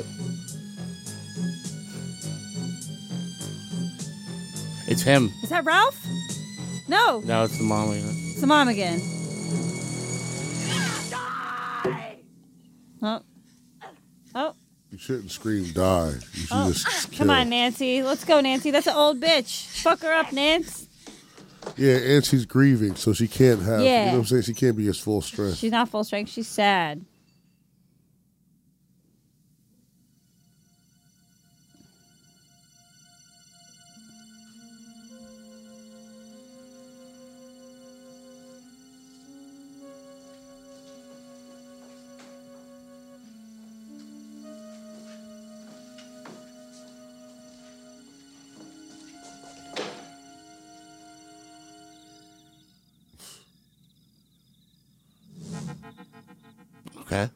It's him. Is that Ralph? No. No, it's the mom. It's the mom again. Oh. Oh. You shouldn't scream die. You should just kill. Come on, Nancy. Let's go, Nancy. That's an old bitch. Fuck her up, Nance. Yeah, and she's grieving, so she can't have, Yeah. you know what I'm saying? She can't be as full strength. She's not full strength. She's sad. Okay.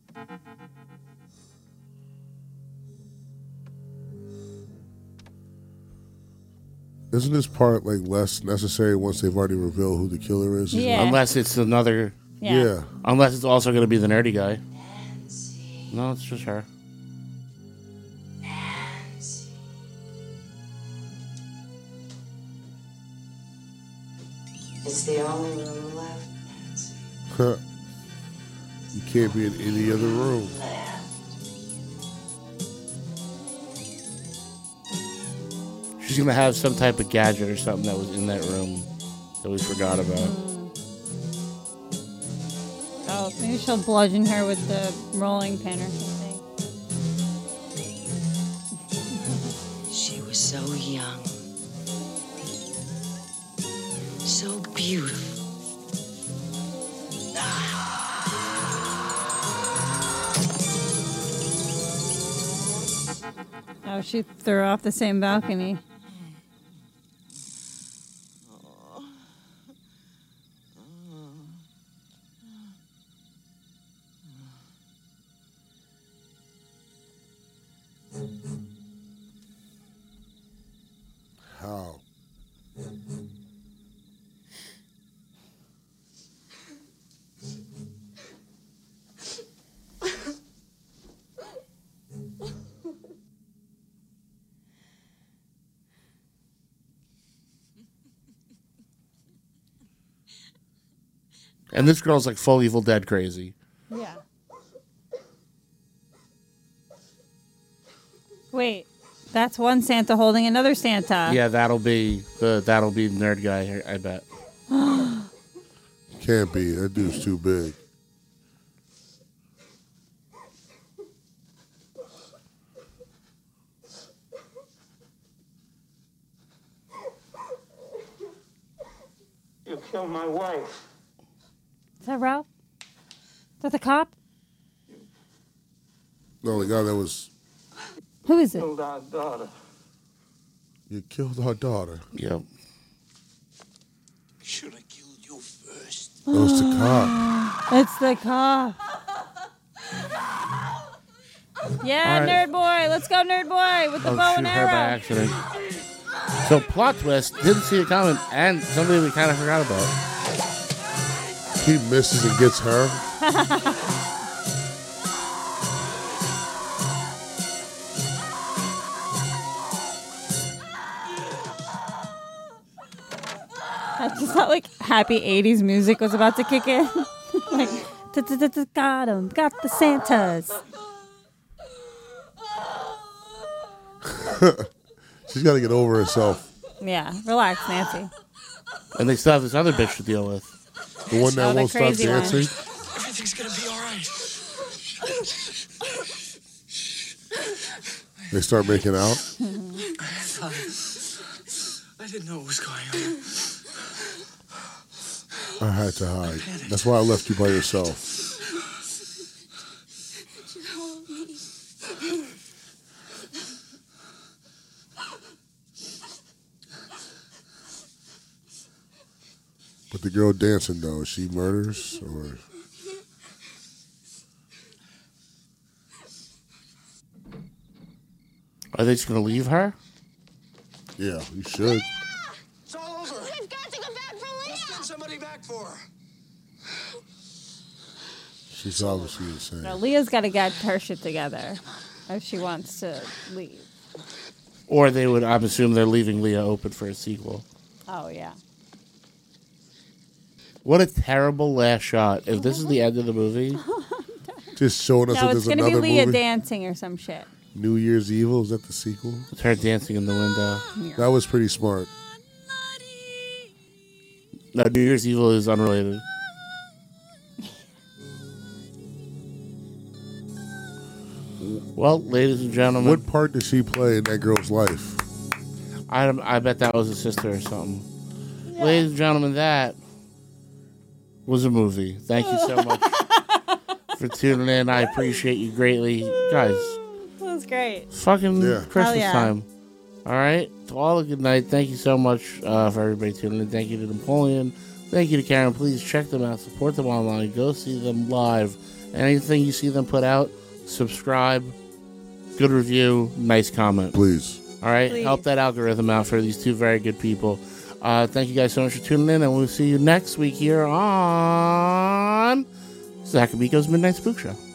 Isn't this part like less necessary once they've already revealed who the killer is? Yeah. Unless it's another. Yeah. Unless it's also going to be the nerdy guy. No, it's just her. It's the only room left, Nancy. You can't be in any other room. She's going to have some type of gadget or something that was in that room that we forgot about. Oh, maybe she'll bludgeon her with the rolling pin or something. She was so young. So beautiful. Oh, she threw her off the same balcony. How? And this girl's like full Evil Dead crazy. Yeah. Wait, that's one Santa holding another Santa. Yeah, that'll be the nerd guy, I bet. Can't be. That dude's too big. You killed my wife. Is that Ralph? Is that the cop? No, the guy that was. Who is it? Killed our daughter. You killed our daughter. Yep. Should have killed you first. That was the cop. It's the cop. Yeah, All right. nerd boy. Let's go, nerd boy, with the bow and shoot her by arrow. accident. So plot twist, didn't see it coming, and somebody we kind of forgot about. He misses and gets her. I just felt like happy 80s music was about to kick in. Like, got him, got the Santas. She's got to get over herself. Yeah, relax, Nancy. And they still have this other bitch to deal with. The one that the won't stop crazy one. dancing. Everything's gonna be all right. They start making out. I didn't know what was going on. I had to hide. That's why I left you by yourself. But the girl dancing though, is she murders or? Are they just going to leave her? Yeah, you should. It's all over. We've got to go back for Leah. Let's send somebody back for her. She's obviously insane. No, Leah's got to get her shit together if she wants to leave. Or they would, I'm assuming they're leaving Leah open for a sequel. Oh, yeah. What a terrible last shot. If this is the end of the movie, Just showing us No, that it's there's gonna be another Leah movie. dancing or some shit. New Year's Evil, is that the sequel? It's her dancing in the window. Yeah. That was pretty smart. No, New Year's Evil is unrelated. Well, ladies and gentlemen, What part did she play in that girl's life? I bet that was a sister or something. Ladies and gentlemen, that was a movie. Thank you so much for tuning in. I appreciate you greatly. Guys, That was great. it's fucking Yeah. Christmas Hell yeah. time. All right? To all a good night. Thank you so much for everybody tuning in. Thank you to Napoleon. Thank you to Karen. Please check them out. Support them online. Go see them live. Anything you see them put out, subscribe. Good review. Nice comment. Please. All right? Please. Help that algorithm out for these two very good people. Thank you guys so much for tuning in, and we'll see you next week here on Zach Amico's Midnight Spook Show.